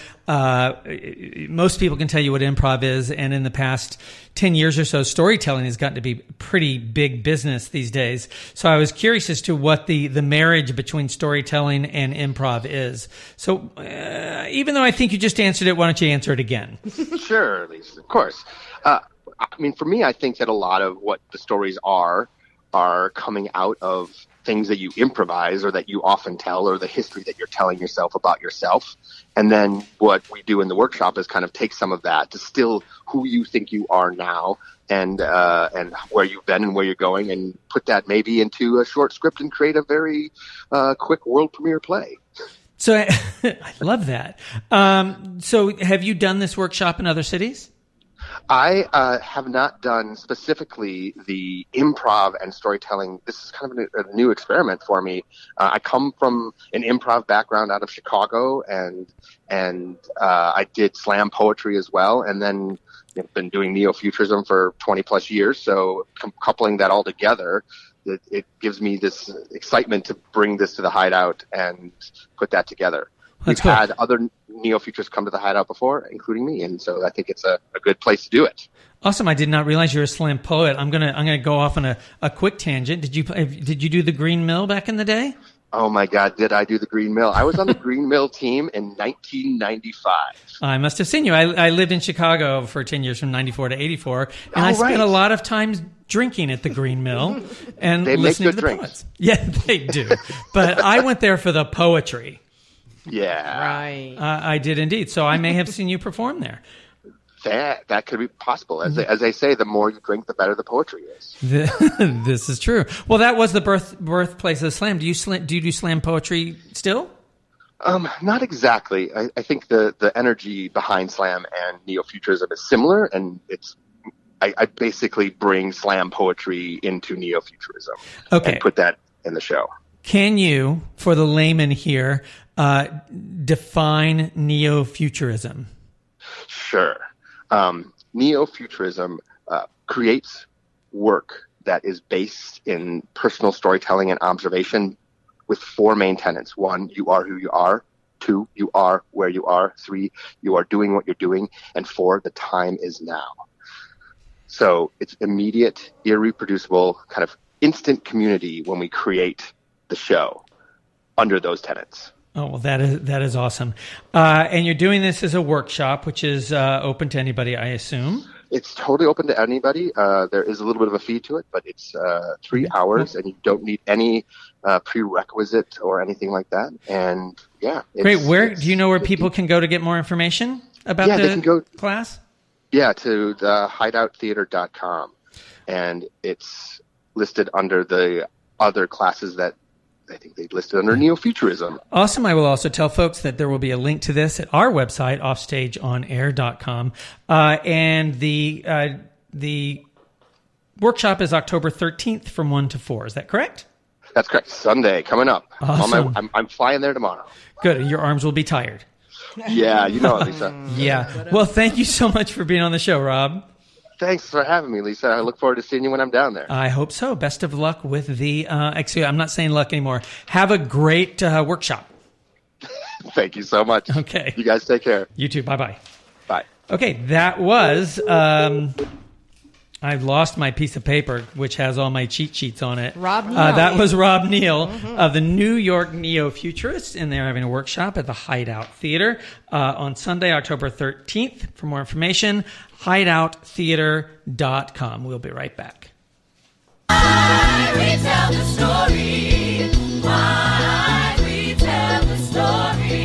B: most people can tell you what improv is, and in the past 10 years or so, storytelling has gotten to be pretty big business these days. So I was curious as to what the marriage between storytelling and improv is. So even though I think you just answered it, why don't you answer it again?
J: Sure, Lisa, of course. I mean, for me, I think that a lot of what the stories are coming out of things that you improvise or that you often tell, or the history that you're telling yourself about yourself. And then what we do in the workshop is kind of take some of that, distill who you think you are now and where you've been and where you're going, and put that maybe into a short script and create a very quick world premiere play.
B: So I love that. So have you done this workshop in other cities?
J: I have not done specifically the improv and storytelling. This is kind of a new experiment for me. I come from an improv background out of Chicago, and I did slam poetry as well, and then I've been doing neo-futurism for 20 plus years. So coupling that all together, it gives me this excitement to bring this to the Hideout and put that together. We've had other neo-futurists come to the Hideout before, including me, and so I think it's a good place to do it.
B: Awesome! I did not realize you're a slam poet. I'm gonna go off on a quick tangent. Did you do the Green Mill back in the day?
J: Oh my God, did I do the Green Mill? I was on the Green Mill team in 1995.
B: I must have seen you. I lived in Chicago for 10 years, from 94 to 84, and I spent a lot of time drinking at the Green Mill and listening to the poets. Yeah, they do. But I went there for the poetry.
J: Yeah.
C: Right.
B: I did indeed. So I may have seen you perform there.
J: That could be possible. As they say, the more you drink, the better the poetry is.
B: This is true. Well, that was the birthplace of slam. Do you do slam poetry still?
J: Not exactly. I think the energy behind slam and neo-futurism is similar, and I basically bring slam poetry into neo-futurism and put that in the show.
B: Can you, for the layman here, define neo-futurism?
J: Sure. Neo-futurism creates work that is based in personal storytelling and observation with four main tenets. 1, you are who you are. 2, you are where you are. 3, you are doing what you're doing. And 4, the time is now. So it's immediate, irreproducible, kind of instant community when we create the show under those tenets.
B: Oh, well, that is awesome. And you're doing this as a workshop, which is open to anybody, I assume.
J: It's totally open to anybody. There is a little bit of a fee to it, but it's 3 hours, and you don't need any prerequisite or anything like that. And yeah,
B: great. Where do you know where people can go to get more information about the class?
J: Yeah, to the hideouttheater.com, and it's listed under the other classes that I think they listed under neo-futurism.
B: Awesome. I will also tell folks that there will be a link to this at our website, offstageonair.com. And the workshop is October 13th from 1 to 4. Is that correct?
J: That's correct. Sunday coming up.
B: Awesome.
J: I'm flying there tomorrow.
B: Good. Your arms will be tired.
J: Yeah, you know it, Lisa.
B: Yeah. Well, thank you so much for being on the show, Rob.
J: Thanks for having me, Lisa. I look forward to seeing you when I'm down there.
B: I hope so. Best of luck with the actually, I'm not saying luck anymore. Have a great workshop.
J: Thank you so much.
B: Okay.
J: You guys take care.
B: You too. Bye-bye.
J: Bye.
B: Okay, that was... I've lost my piece of paper, which has all my cheat sheets on it.
C: Rob Neal.
B: That was Rob Neal of the New York Neo-Futurists, and they're having a workshop at the Hideout Theater on Sunday, October 13th. For more information, hideouttheater.com. We'll be right back.
H: Why we tell the story. Why we tell the story.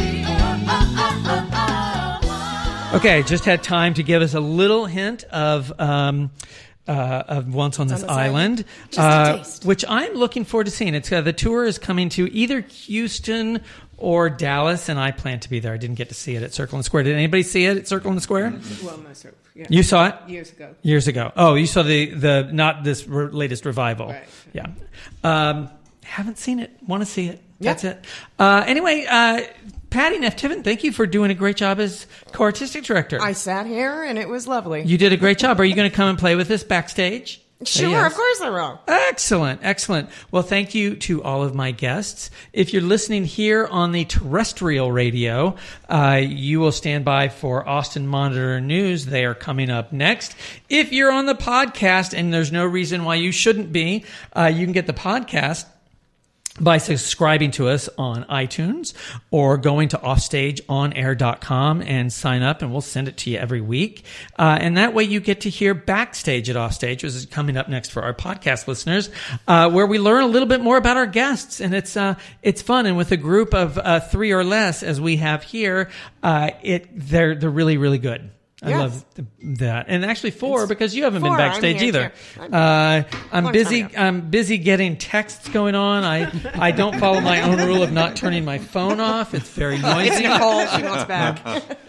B: Okay, I just had time to give us a little hint of Once on This Island, which I'm looking forward to seeing. It's the tour is coming to either Houston or Dallas, and I plan to be there. I didn't get to see it at Circle and Square. Did anybody see it at Circle and Square?
F: Well, myself. Yeah.
B: You saw it?
F: Years ago.
B: Oh, you saw the not this latest revival.
F: Right.
B: Yeah. Haven't seen it. Want to see it. That's it. Anyway, Patty Neff Tiven, thank you for doing a great job as co-artistic director.
C: I sat here and it was lovely.
B: You did a great job. Are you going to come and play with us backstage?
C: Sure,
B: Yes.
C: of course I will.
B: Excellent. Well, thank you to all of my guests. If you're listening here on the terrestrial radio, you will stand by for Austin Monitor News. They are coming up next. If you're on the podcast, and there's no reason why you shouldn't be, you can get the podcast by subscribing to us on iTunes or going to offstageonair.com and sign up, and we'll send it to you every week. And that way you get to hear Backstage at Offstage, which is coming up next for our podcast listeners, where we learn a little bit more about our guests. And it's fun. And with a group of 3 or less, as we have here, they're really, really good. I
C: Yes.
B: love that. And actually 4 because you haven't been
C: 4.
B: backstage
C: I'm
B: either.
C: here, too.
B: I'm
C: Long
B: busy.
C: time ago.
B: I'm busy getting texts going on. I don't follow my own rule of not turning my phone off. It's very noisy.
C: It's Nicole. She wants back.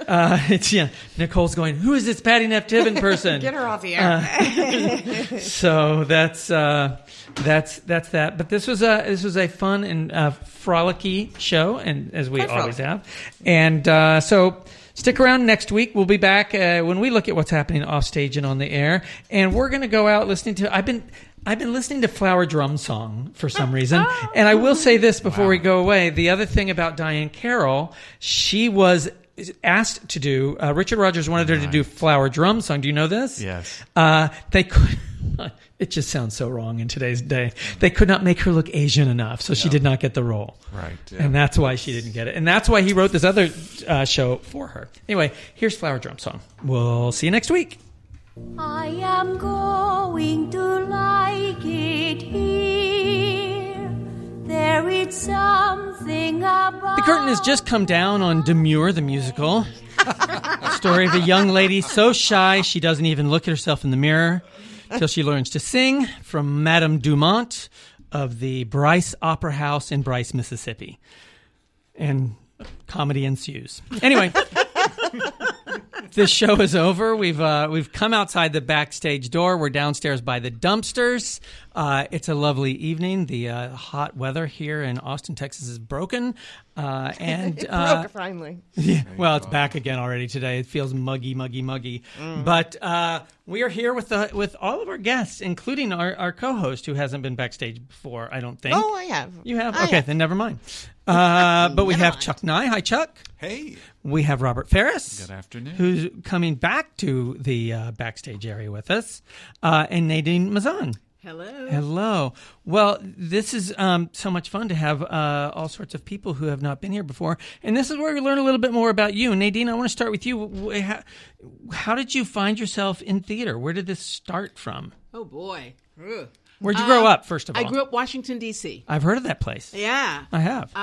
B: Nicole's going, who is this Patty Neff Tiven person?
C: Get her off the air.
B: So that's that. But this was a fun and frolicky show, and as we always have. And so stick around next week. We'll be back when we look at what's happening off stage and on the air, and we're going to go out listening to. I've been listening to Flower Drum Song for some reason, and I will say this before we go away. The other thing about Diane Carroll, she was asked to do. Richard Rodgers wanted her to do Flower Drum Song. Do you know this?
D: Yes.
B: They could. It just sounds so wrong in today's day. They could not make her look Asian enough, so she did not get the role.
D: Right. Yeah.
B: And that's why she didn't get it. And that's why he wrote this other show for her. Anyway, here's Flower Drum Song. We'll see you next week.
H: I am going to like it here. There is something about...
B: The curtain has just come down on Demure, the musical. Story of a young lady so shy she doesn't even look at herself in the mirror till she learns to sing, from Madame Dumont of the Bryce Opera House in Bryce, Mississippi. And comedy ensues. Anyway, this show is over. We've come outside the backstage door. We're downstairs by the dumpsters. It's a lovely evening. The hot weather here in Austin, Texas is broken. And
C: It broke finally.
B: yeah, well, it's back again already today. It feels muggy. But we are here with all of our guests, including our co-host, who hasn't been backstage before, I don't think.
C: Oh, I have.
B: You have?
C: I
B: Okay,
C: have.
B: then never mind. But we have Chuck Nye. Hi, Chuck.
G: Hey.
B: We have Robert Ferris.
D: Good afternoon.
B: Who's coming back to the backstage area with us. And Nadine Mazan. Hello. Well, this is so much fun to have all sorts of people who have not been here before. And this is where we learn a little bit more about you. Nadine, I want to start with you. How did you find yourself in theater? Where did this start from?
F: Oh, boy. Ugh.
B: Where'd you grow up, first of all?
F: I grew up Washington, D.C.
B: I've heard of that place.
F: Yeah.
B: I have.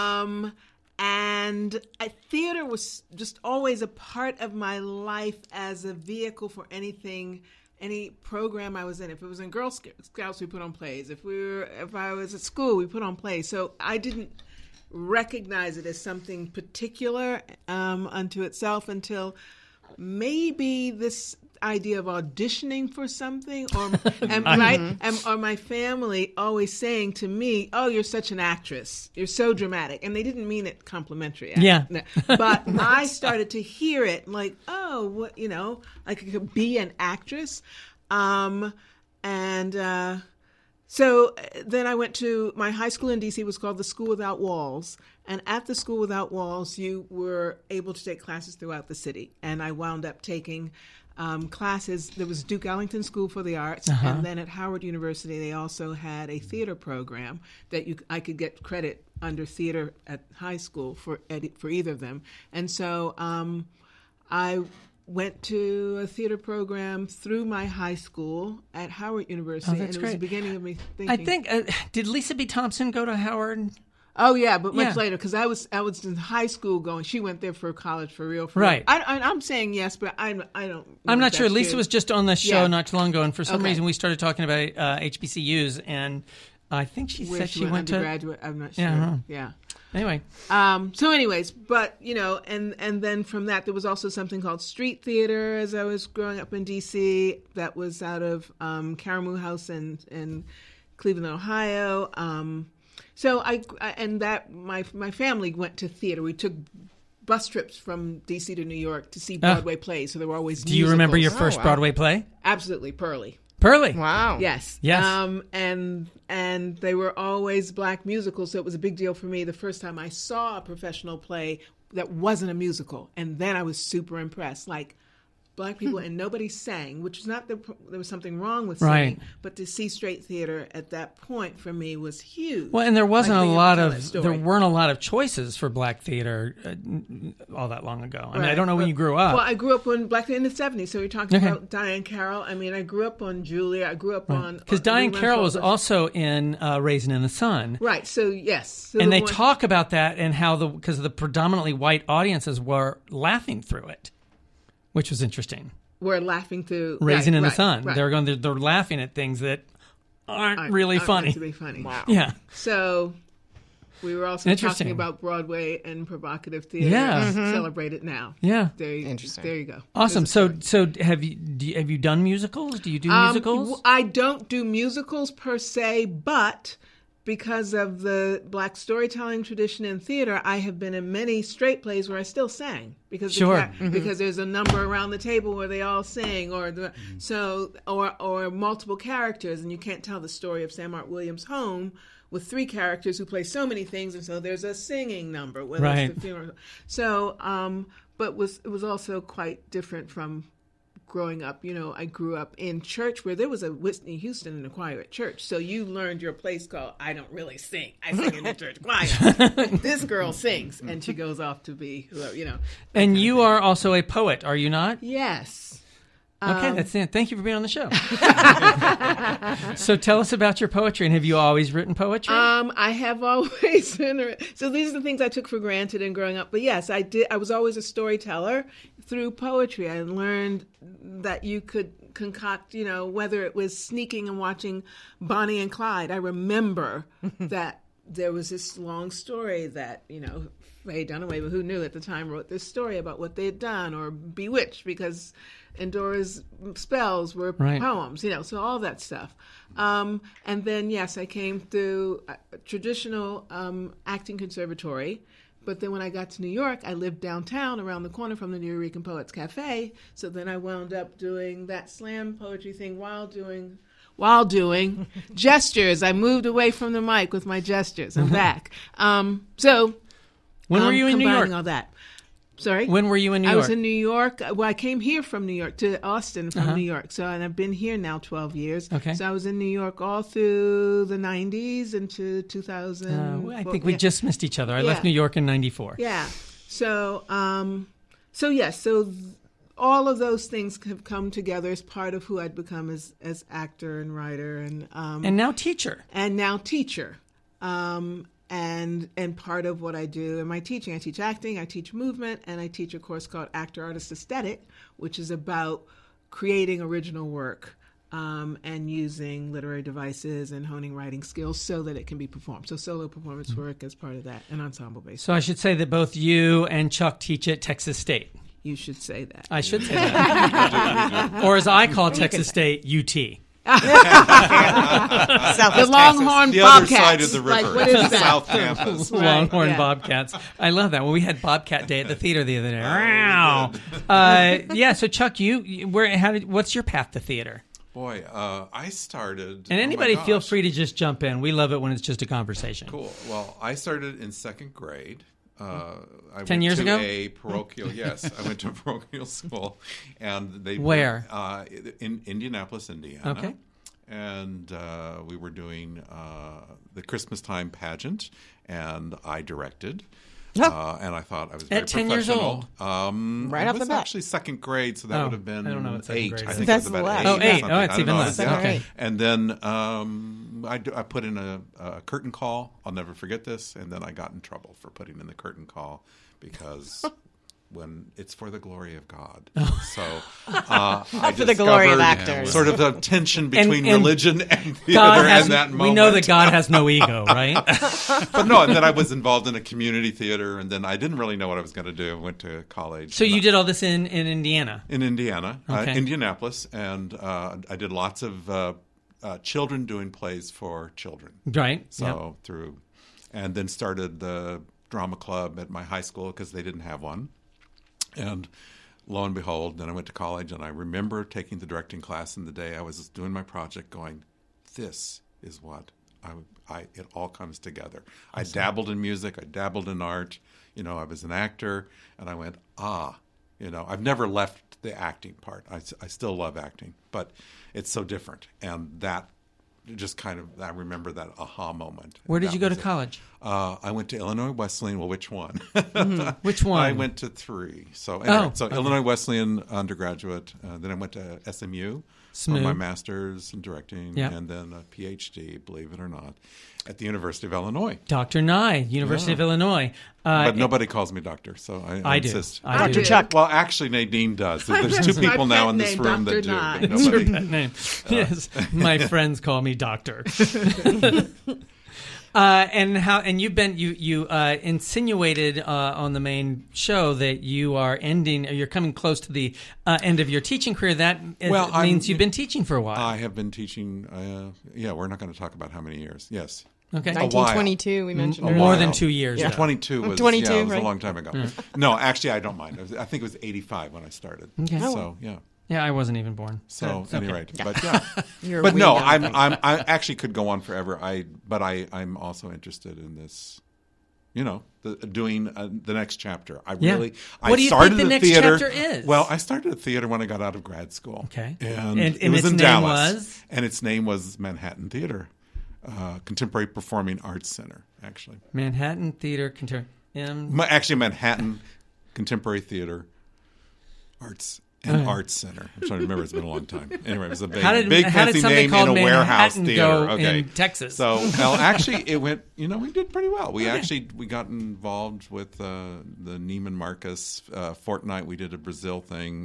F: And theater was just always a part of my life as a vehicle for anything, any program I was in. If it was in Girl Scouts, we put on plays. If I was at school, we put on plays. So I didn't recognize it as something particular unto itself until maybe this idea of auditioning for something, or my family always saying to me, "Oh, you're such an actress. You're so dramatic," and they didn't mean it complimentary.
B: Yeah.
F: But I started to hear it like, "Oh, what, I could be an actress," So then I went to my high school in D.C. was called the School Without Walls. And at the School Without Walls, you were able to take classes throughout the city. And I wound up taking classes. There was Duke Ellington School for the Arts. And then at Howard University, they also had a theater program that I could get credit under theater at high school for either of them. And so I went to a theater program through my high school at Howard University.
B: That's
F: and it
B: great.
F: was the beginning of me thinking.
B: I think, did Lisa B. Thompson go to Howard?
F: Oh, yeah, but much
B: Yeah.
F: later, because I was in high school going. She went there for college for real.
B: Right.
F: I'm saying yes, but I don't know
B: I'm not
F: if
B: sure.
F: that's
B: Lisa
F: true.
B: was just on the show
F: Yeah.
B: not too long ago, and for some
F: Okay.
B: reason we started talking about HBCUs, and I think she
F: Where
B: said she went to...
F: undergraduate. I'm not sure.
B: Yeah, I don't know.
F: Yeah.
B: Anyway.
F: So anyways, but, and then from that, there was also something called street theater as I was growing up in D.C. that was out of Caramoo House in Cleveland, Ohio. So my family went to theater. We took bus trips from D.C. to New York to see Broadway plays. So there were always
B: Do you remember your first Broadway play?
F: Absolutely, Pearly.
B: Pearly.
C: Wow.
F: Yes.
B: Yes.
F: And they were always black musicals, so it was a big deal for me the first time I saw a professional play that wasn't a musical. And then I was super impressed. Like, black people and nobody sang, which is not there was something wrong with singing,
B: Right.
F: but to see straight theater at that point for me was huge.
B: Well, and there wasn't
F: Like
B: a
F: being
B: lot
F: able to
B: of
F: tell that story.
B: there weren't a lot of choices for black theater all that long ago. I mean, I
F: Right.
B: don't know when you grew up.
F: Well, I grew up on Black Theater in the 70s, so you're talking
B: Okay.
F: about Diane Carroll. I mean, I grew up on Julia. I grew up on...
B: Because Diane Carroll was also in Raisin in the Sun.
F: Right, so yes. So
B: And
F: the
B: they
F: one-
B: talk about that and how because the predominantly white audiences were laughing through it, which was interesting.
F: We're laughing through...
B: Raisin in the
F: right,
B: Sun.
F: right.
B: They're laughing at things that aren't really funny.
F: Meant to be funny. Wow.
B: Yeah.
F: So we were also
B: Interesting.
F: talking about Broadway and provocative theater.
B: Yeah.
F: Celebrate it now.
B: Yeah.
C: Interesting.
F: There you go.
B: Awesome.
F: There's
B: So have you done musicals? Do you do musicals?
F: I don't do musicals per se, but because of the black storytelling tradition in theater, I have been in many straight plays where I still sang because
B: Sure.
F: because there's a number around the table where they all sing, or or multiple characters, and you can't tell the story of Sam Art Williams' Home with three characters who play so many things, and so there's a singing number. Whether
B: Right.
F: It's the funeral. So, but it was also quite different from growing up. You know, I grew up in church where there was a Whitney Houston in the choir at church. So you learned your place called I Don't Really Sing. I sing in the church choir. This girl sings, and she goes off to be, you know.
B: And you are also a poet, are you not?
F: Yes.
B: Okay, that's it. Thank you for being on the show. So tell us about your poetry, and have you always written poetry?
F: I have always been. So these are the things I took for granted in growing up. But yes, I did. I was always a storyteller through poetry. I learned that you could concoct, you know, whether it was sneaking and watching Bonnie and Clyde. I remember that there was this long story that, you know, Faye Dunaway, who knew at the time, wrote this story about what they had done, or Bewitched, because Endora's spells were
B: Right.
F: poems, you know, so all that stuff. And then, yes, I came through a traditional acting conservatory. But then when I got to New York, I lived downtown around the corner from the New Eureka Poets Cafe. So then I wound up doing that slam poetry thing while doing gestures. I moved away from the mic with my gestures. I'm back. So
B: when were you in New York?
F: Combining all that. Sorry?
B: When were you in New
F: I
B: York?
F: was in New York. Well, I came here from New York to Austin from New York. So, and I've been here now 12 years.
B: Okay.
F: So I was in New York all through the 90s into 2000.
B: I think we just missed each other. I left New York in 94.
F: Yeah. So, yes. So all of those things have come together as part of who I'd become as actor and writer and
B: now teacher.
F: And now teacher. And part of what I do in my teaching, I teach acting, I teach movement, and I teach a course called Actor Artist Aesthetic, which is about creating original work and using literary devices and honing writing skills so that it can be performed. So solo performance work as part of that, and ensemble-based.
B: So I should say that both you and Chuck teach at Texas State.
F: You should say that.
B: I should say that. Or as I call Texas State, UT.
F: The Longhorn
G: The
F: Bobcats.
G: other side of the river,
F: Like, what is that?
G: South Campus.
B: Longhorn
F: yeah.
B: Bobcats. I love that. Well, we had Bobcat Day at the theater the other day. Yeah. So Chuck, what's your path to theater?
G: Boy, I started...
B: And anybody
G: oh my
B: feel
G: gosh.
B: free to just jump in. We love it when it's just a conversation.
G: Cool. Well, I started in second grade. I
B: 10
G: went
B: years
G: to
B: ago?
G: a parochial. Yes, I went to a parochial school, and they
B: Where?
G: In Indianapolis, Indiana.
B: Okay.
G: And we were doing the Christmas time pageant, and I directed. And I thought I was very
B: At 10 years
G: professional.
B: old?
C: Right
G: it
C: off
G: was
C: the bat.
G: actually second grade, so that would have been
B: I don't know what second
G: 8.
B: grade
G: I
B: is.
G: think
C: That's
G: it was about
C: less.
G: 8.
B: Oh, 8.
G: something.
B: Oh, it's
G: I don't
B: even
G: know.
B: less.
G: Yeah.
B: Okay.
G: And then I put in a curtain call. I'll never forget this. And then I got in trouble for putting in the curtain call because when it's for the glory of God. So I
C: For the glory of
G: discovered
C: actors.
G: sort of the tension between
B: and
G: religion and theater
B: God has,
G: in that moment.
B: we know that God has no ego, right?
G: But no, and then I was involved in a community theater, and then I didn't really know what I was going to do. I went to college.
B: So you did all this in Indiana?
G: In Indiana,
B: Okay.
G: Indianapolis, and I did lots of children doing plays for children.
B: Right.
G: So and then started the drama club at my high school because they didn't have one. And lo and behold, then I went to college, and I remember taking the directing class, and the day I was doing my project going, this is what it all comes together. I dabbled in music. I dabbled in art. I was an actor, and I went, I've never left the acting part. I still love acting, but it's so different. And that just kind of, I remember that aha moment.
B: Where did you go to college?
G: I went to Illinois Wesleyan. Well, which one?
B: Which one?
G: I went to 3. So, anyway, Illinois Wesleyan undergraduate. Then I went to SMU for my master's in directing, and then a PhD, believe it or not, at the University of Illinois.
B: Dr. Nye, University of Illinois.
G: But nobody calls me doctor, so I insist.
B: I do.
C: Dr. Chuck.
G: Well, actually, Nadine does. There's 2 people now in this room that do. But nobody.
B: That name. Yes, my friends call me doctor. And you've been you insinuated on the main show that you are you're coming close to the end of your teaching career. That means you've been teaching for a while.
G: I have been teaching. We're not going to talk about how many years. Yes.
B: Okay.
C: 1922, we mentioned earlier.
B: More than 2 years.
C: Yeah.
G: 22 was
C: 22,
G: it was
C: right?
G: a long time ago. No, actually, I don't mind. I think it was 85 when I started.
B: Okay.
G: So yeah.
B: Yeah, I wasn't even born.
G: So at any rate, but
C: But
G: no, I actually could go on forever. I'm also interested in this. Doing the next chapter.
B: What do you
G: started
B: think the next
G: theater,
B: chapter is?
G: Well, I started a theater when I got out of grad school.
B: Okay,
G: and it
B: its
G: was in
B: name
G: Dallas,
B: was?
G: And its name was Manhattan Theater, Contemporary Performing Arts Center. Actually,
B: Manhattan Theater
G: Actually, Manhattan Contemporary Theater Arts. Arts Center. I'm trying to remember. It's been a long time. Anyway, it was a big fancy name in a warehouse theater.
B: In Texas.
G: So, well, actually, it went. We did pretty well. We got involved with the Neiman Marcus fortnight. We did a Brazil thing.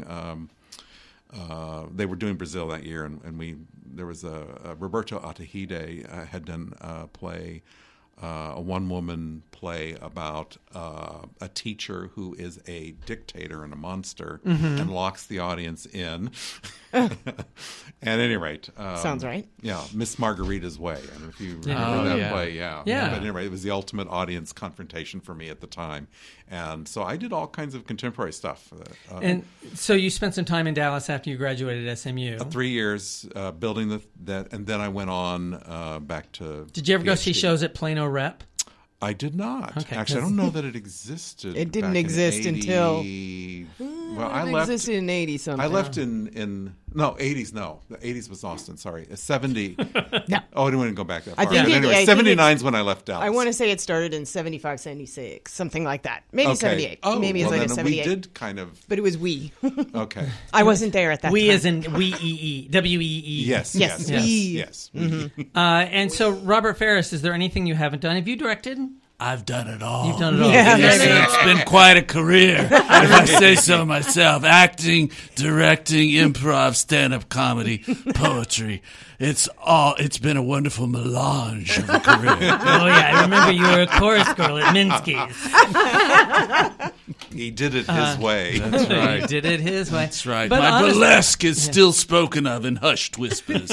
G: They were doing Brazil that year, and there was a Roberto Atahide had done a play. A one-woman play about a teacher who is a dictator and a monster and locks the audience in. At any rate.
C: Sounds right.
G: Yeah, Miss Margarita's Way. I don't know if you remember that play. Yeah. But anyway, it was the ultimate audience confrontation for me at the time. And so I did all kinds of contemporary stuff.
B: And so you spent some time in Dallas after you graduated at SMU.
G: 3 years building that, and then I went on back to
B: Did you ever go
G: PhD.
B: see shows at Plano Rep?
G: I did not.
B: Okay,
G: actually, I don't know that it existed.
C: It didn't
G: back
C: exist
G: in
C: until.
G: Well, I left.
C: Existed in 80 something.
G: I left in 80s. No, the 80s was Austin. Sorry, 70.
C: No.
G: Oh, I didn't want to go back that far.
C: I think
G: but anyway, 79 is when I left Dallas.
C: I want to say it started in 75, 76, something like that. Maybe 78.
G: Oh,
C: maybe as
G: well,
C: late as
G: then
C: 78.
G: We did kind of.
C: But it was we.
G: Okay.
C: I wasn't there at that
B: We
C: time.
B: as in WEE. WEE.
G: Yes.
C: Yes.
G: Yes.
B: And so, Robert Ferris, is there anything you haven't done? Have you directed?
K: I've done it all.
B: You've done it all.
C: Yeah.
K: It's been quite a career, if I say so myself. Acting, directing, improv, stand-up comedy, poetry. It's been a wonderful melange of a career.
B: Oh, yeah. I remember you were a chorus girl at Minsky's.
G: He did it his way.
K: That's right.
B: He did it his way.
K: That's right.
B: But
K: My
B: honestly-
K: burlesque is still spoken of in hushed whispers.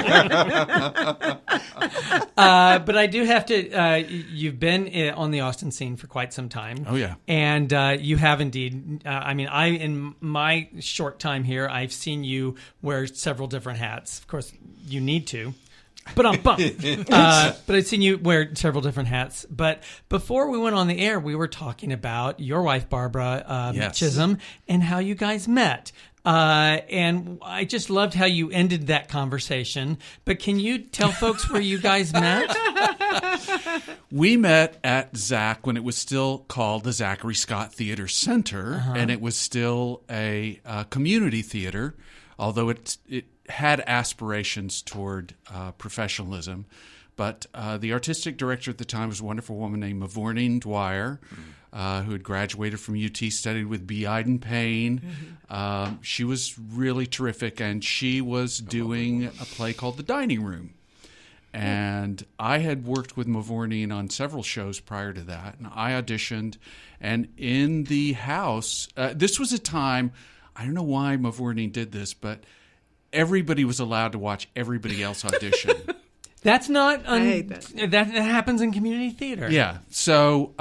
B: But I do have to. You've been on the Austin scene for quite some time.
K: Oh, yeah.
B: And you have indeed. In my short time here, I've seen you wear several different hats. Of course, you need to. But I've seen you wear several different hats. But before we went on the air, we were talking about your wife, Barbara
K: Yes.
B: Chisholm, and how you guys met. And I just loved how you ended that conversation. But can you tell folks where you guys met?
K: We met at Zach when it was still called the Zachary Scott Theater Center, and it was still a community theater, although it had aspirations toward professionalism. But the artistic director at the time was a wonderful woman named Mavorneen Dwyer, who had graduated from UT, studied with B. Iden Payne. She was really terrific, and she was doing a play called The Dining Room. And I had worked with Mavorneen on several shows prior to that, and I auditioned. And in the house, this was a time, I don't know why Mavorneen did this, but everybody was allowed to watch everybody else audition.
B: That's not
F: I hate
B: that happens in community theater.
K: Yeah. So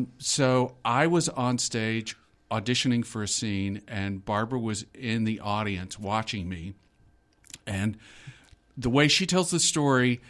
K: I was on stage auditioning for a scene, and Barbara was in the audience watching me. And the way she tells the story,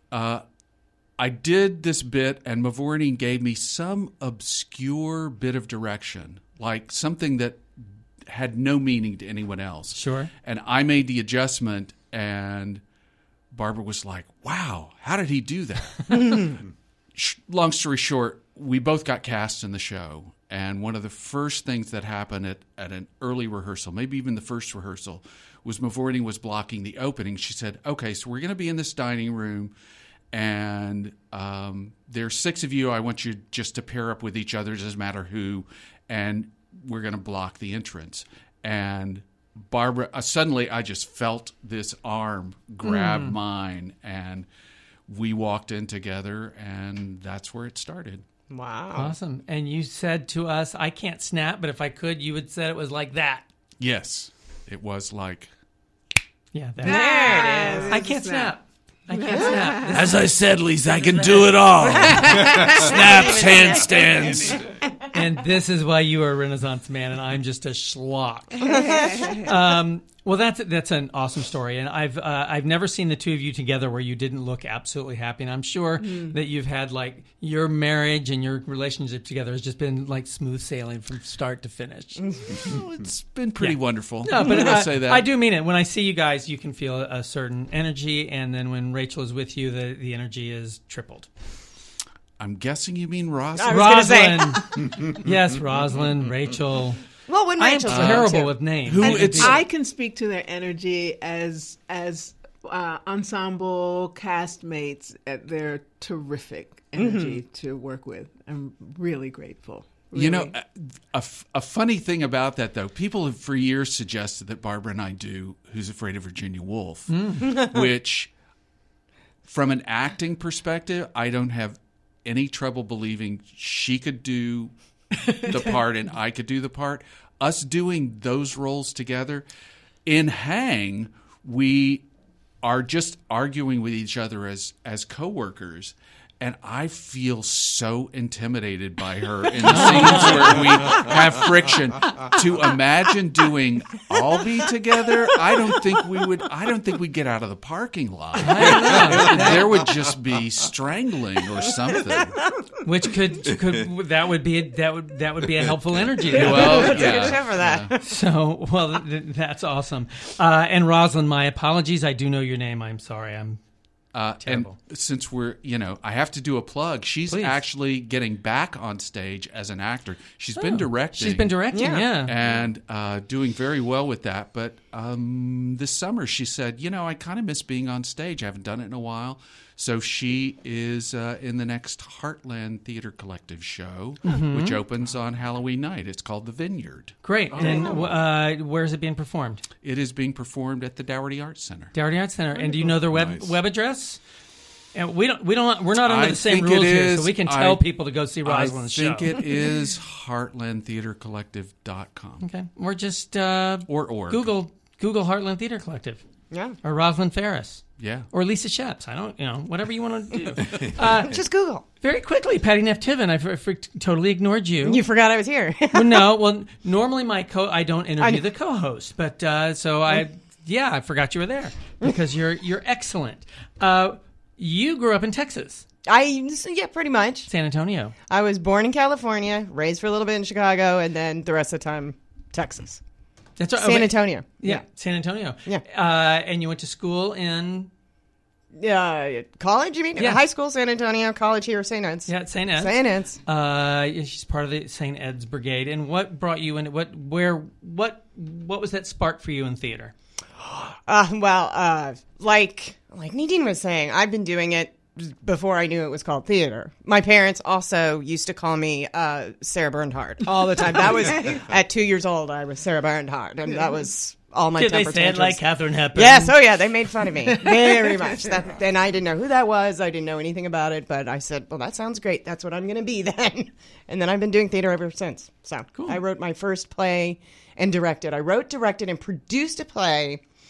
K: I did this bit, and Mavourneen gave me some obscure bit of direction, like something that had no meaning to anyone else.
B: Sure.
K: And I made the adjustment, and Barbara was like, wow, how did he do that? Long story short, we both got cast in the show. And one of the first things that happened at an early rehearsal, maybe even the first rehearsal, was Mavourneen was blocking the opening. She said, okay, so we're going to be in this dining room, and there's 6 of you. I want you just to pair up with each other. It doesn't matter who. And we're going to block the entrance. And Barbara, suddenly I just felt this arm grab mine, and we walked in together, and that's where it started.
C: Wow.
B: Awesome. And you said to us, I can't snap, but if I could, you would say it was like that.
K: Yes. It was like...
B: Yeah.
C: There it is.
B: I can't snap. I can't snap.
K: As I said, Lisa, I can do it all. Snaps, handstands.
B: And this is why you are a Renaissance man, and I'm just a schlock. Well, that's an awesome story, and I've never seen the two of you together where you didn't look absolutely happy. And I'm sure that you've had like your marriage and your relationship together has just been like smooth sailing from start to finish.
K: Oh, it's been pretty wonderful.
B: No, but
K: I'll say that.
B: I do mean it. When I see you guys, you can feel a certain energy, and then when Rachel is with you, the energy is tripled.
K: I'm guessing you mean Rosalind.
C: I was going to
B: Rosalind. Yes, Rosalind, Rachel.
C: Well, when
B: I am
C: Rachel's
B: terrible with names.
F: I can speak to their energy as ensemble castmates. They're terrific energy to work with. I'm really grateful. Really.
K: You know, a funny thing about that, though, people have for years suggested that Barbara and I do Who's Afraid of Virginia Woolf, which, from an acting perspective, I don't have any trouble believing she could do the part and I could do the part. Us doing those roles together, in Hang, we are just arguing with each other as coworkers. And I feel so intimidated by her in scenes where we have friction. To imagine doing Albee together, I don't think we'd get out of the parking lot. There would just be strangling or something.
B: Which that would be a helpful energy.
K: Well,
C: Except for that.
K: Yeah.
B: So, well, that's awesome. And Rosalind, my apologies. I do know your name. I'm sorry. I'm terrible.
K: And since we're, I have to do a plug. She's actually getting back on stage as an actor. She's been directing.
B: She's been directing, yeah.
K: And doing very well with that. But this summer she said, I kind of miss being on stage. I haven't done it in a while. So she is in the next Heartland Theater Collective show, which opens on Halloween night. It's called The Vineyard.
B: Great. And where is it being performed?
K: It is being performed at the Dougherty Arts Center.
B: Dougherty Arts Center. And do you know their web address? And we're not under the same rules here, so we can tell people to go see Rosalind's show.
K: I think it is heartlandtheatercollective.com.
B: Okay. Or just
K: or
B: Google Heartland Theater Collective.
C: Yeah.
B: Or Rosalind Ferris.
K: Yeah.
B: Or Lisa Sheps. I don't, whatever you want to do.
C: Just Google.
B: Very quickly, Patty Neff Tiven. I totally ignored you.
C: You forgot I was here.
B: Well, normally I don't interview the co-host, but I forgot you were there because you're excellent. You grew up in Texas.
C: Pretty much.
B: San Antonio.
C: I was born in California, raised for a little bit in Chicago, and then the rest of the time, Texas.
B: That's right.
C: San Antonio.
B: Yeah, San Antonio.
C: Yeah.
B: And you went to school in?
C: College, you mean?
B: Yeah.
C: High school, San Antonio. College here, St. Ed's.
B: Yeah, St. Ed's.
C: St. Ed's.
B: She's part of the St. Ed's Brigade. And what brought you into what was that spark for you in theater?
C: Like Nadine was saying, I've been doing it before I knew it was called theater. My parents also used to call me Sarah Bernhardt all the time. That was at 2 years old. I was Sarah Bernhardt, and that was all my.
B: Did
C: temper
B: they say
C: tantrums.
B: it like Katharine Hepburn?
C: Yes. Oh yeah, they made fun of me very much. And I didn't know who that was. I didn't know anything about it. But I said, "Well, that sounds great. That's what I'm going to be then." And then I've been doing theater ever since. So cool. I wrote my first play and directed. I wrote, directed, and produced a play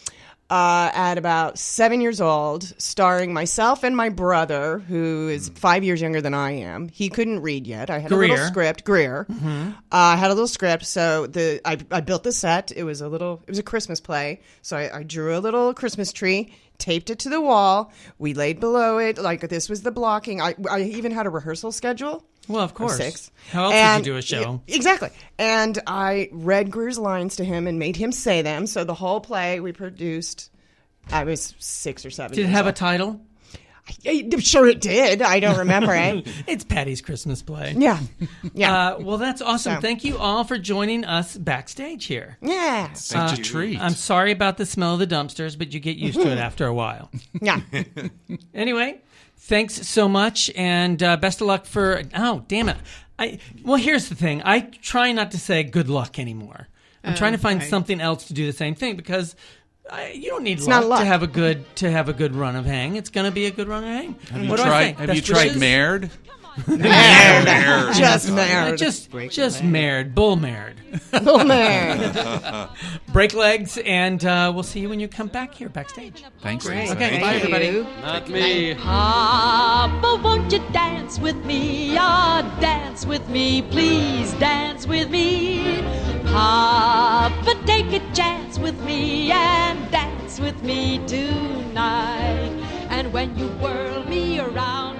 C: at about 7 years old, starring myself and my brother, who is 5 years younger than I am. He couldn't read yet. I had a little script, Greer. I had a little script, so I built the set. It was a Christmas play, so I drew a little Christmas tree, taped it to the wall. We laid below it, like this was the blocking. I even had a rehearsal schedule.
B: Well, of course.
C: 6.
B: How else would you do a show?
C: Exactly. And I read Greer's lines to him and made him say them. So the whole play we produced, I was 6 or 7
B: Did it have a title?
C: I'm sure it did. I don't remember it.
B: It's Patty's Christmas play.
C: Yeah.
B: Well, that's awesome.
C: So.
B: Thank you all for joining us backstage here.
C: Yeah.
K: Such a treat.
B: I'm sorry about the smell of the dumpsters, but you get used to it after a while.
C: Yeah.
B: Anyway, thanks so much, and best of luck for... Oh, damn it. Well, here's the thing. I try not to say good luck anymore. I'm trying to find something else to do the same thing, because... you don't need luck to have a good run of hang. It's going to be a good run of hang.
K: Have you tried Mared?
C: Mared. Just Mared.
B: Just Mared. Bull Mared.
C: Bull Mared.
B: Break legs, and we'll see you when you come back here backstage.
K: Thanks.
B: Okay, bye everybody.
L: Not me.
H: Papa, won't you dance with me? Ah, dance with me, please dance with me. Papa, take a chance with me and dance with me tonight. And when you whirl me around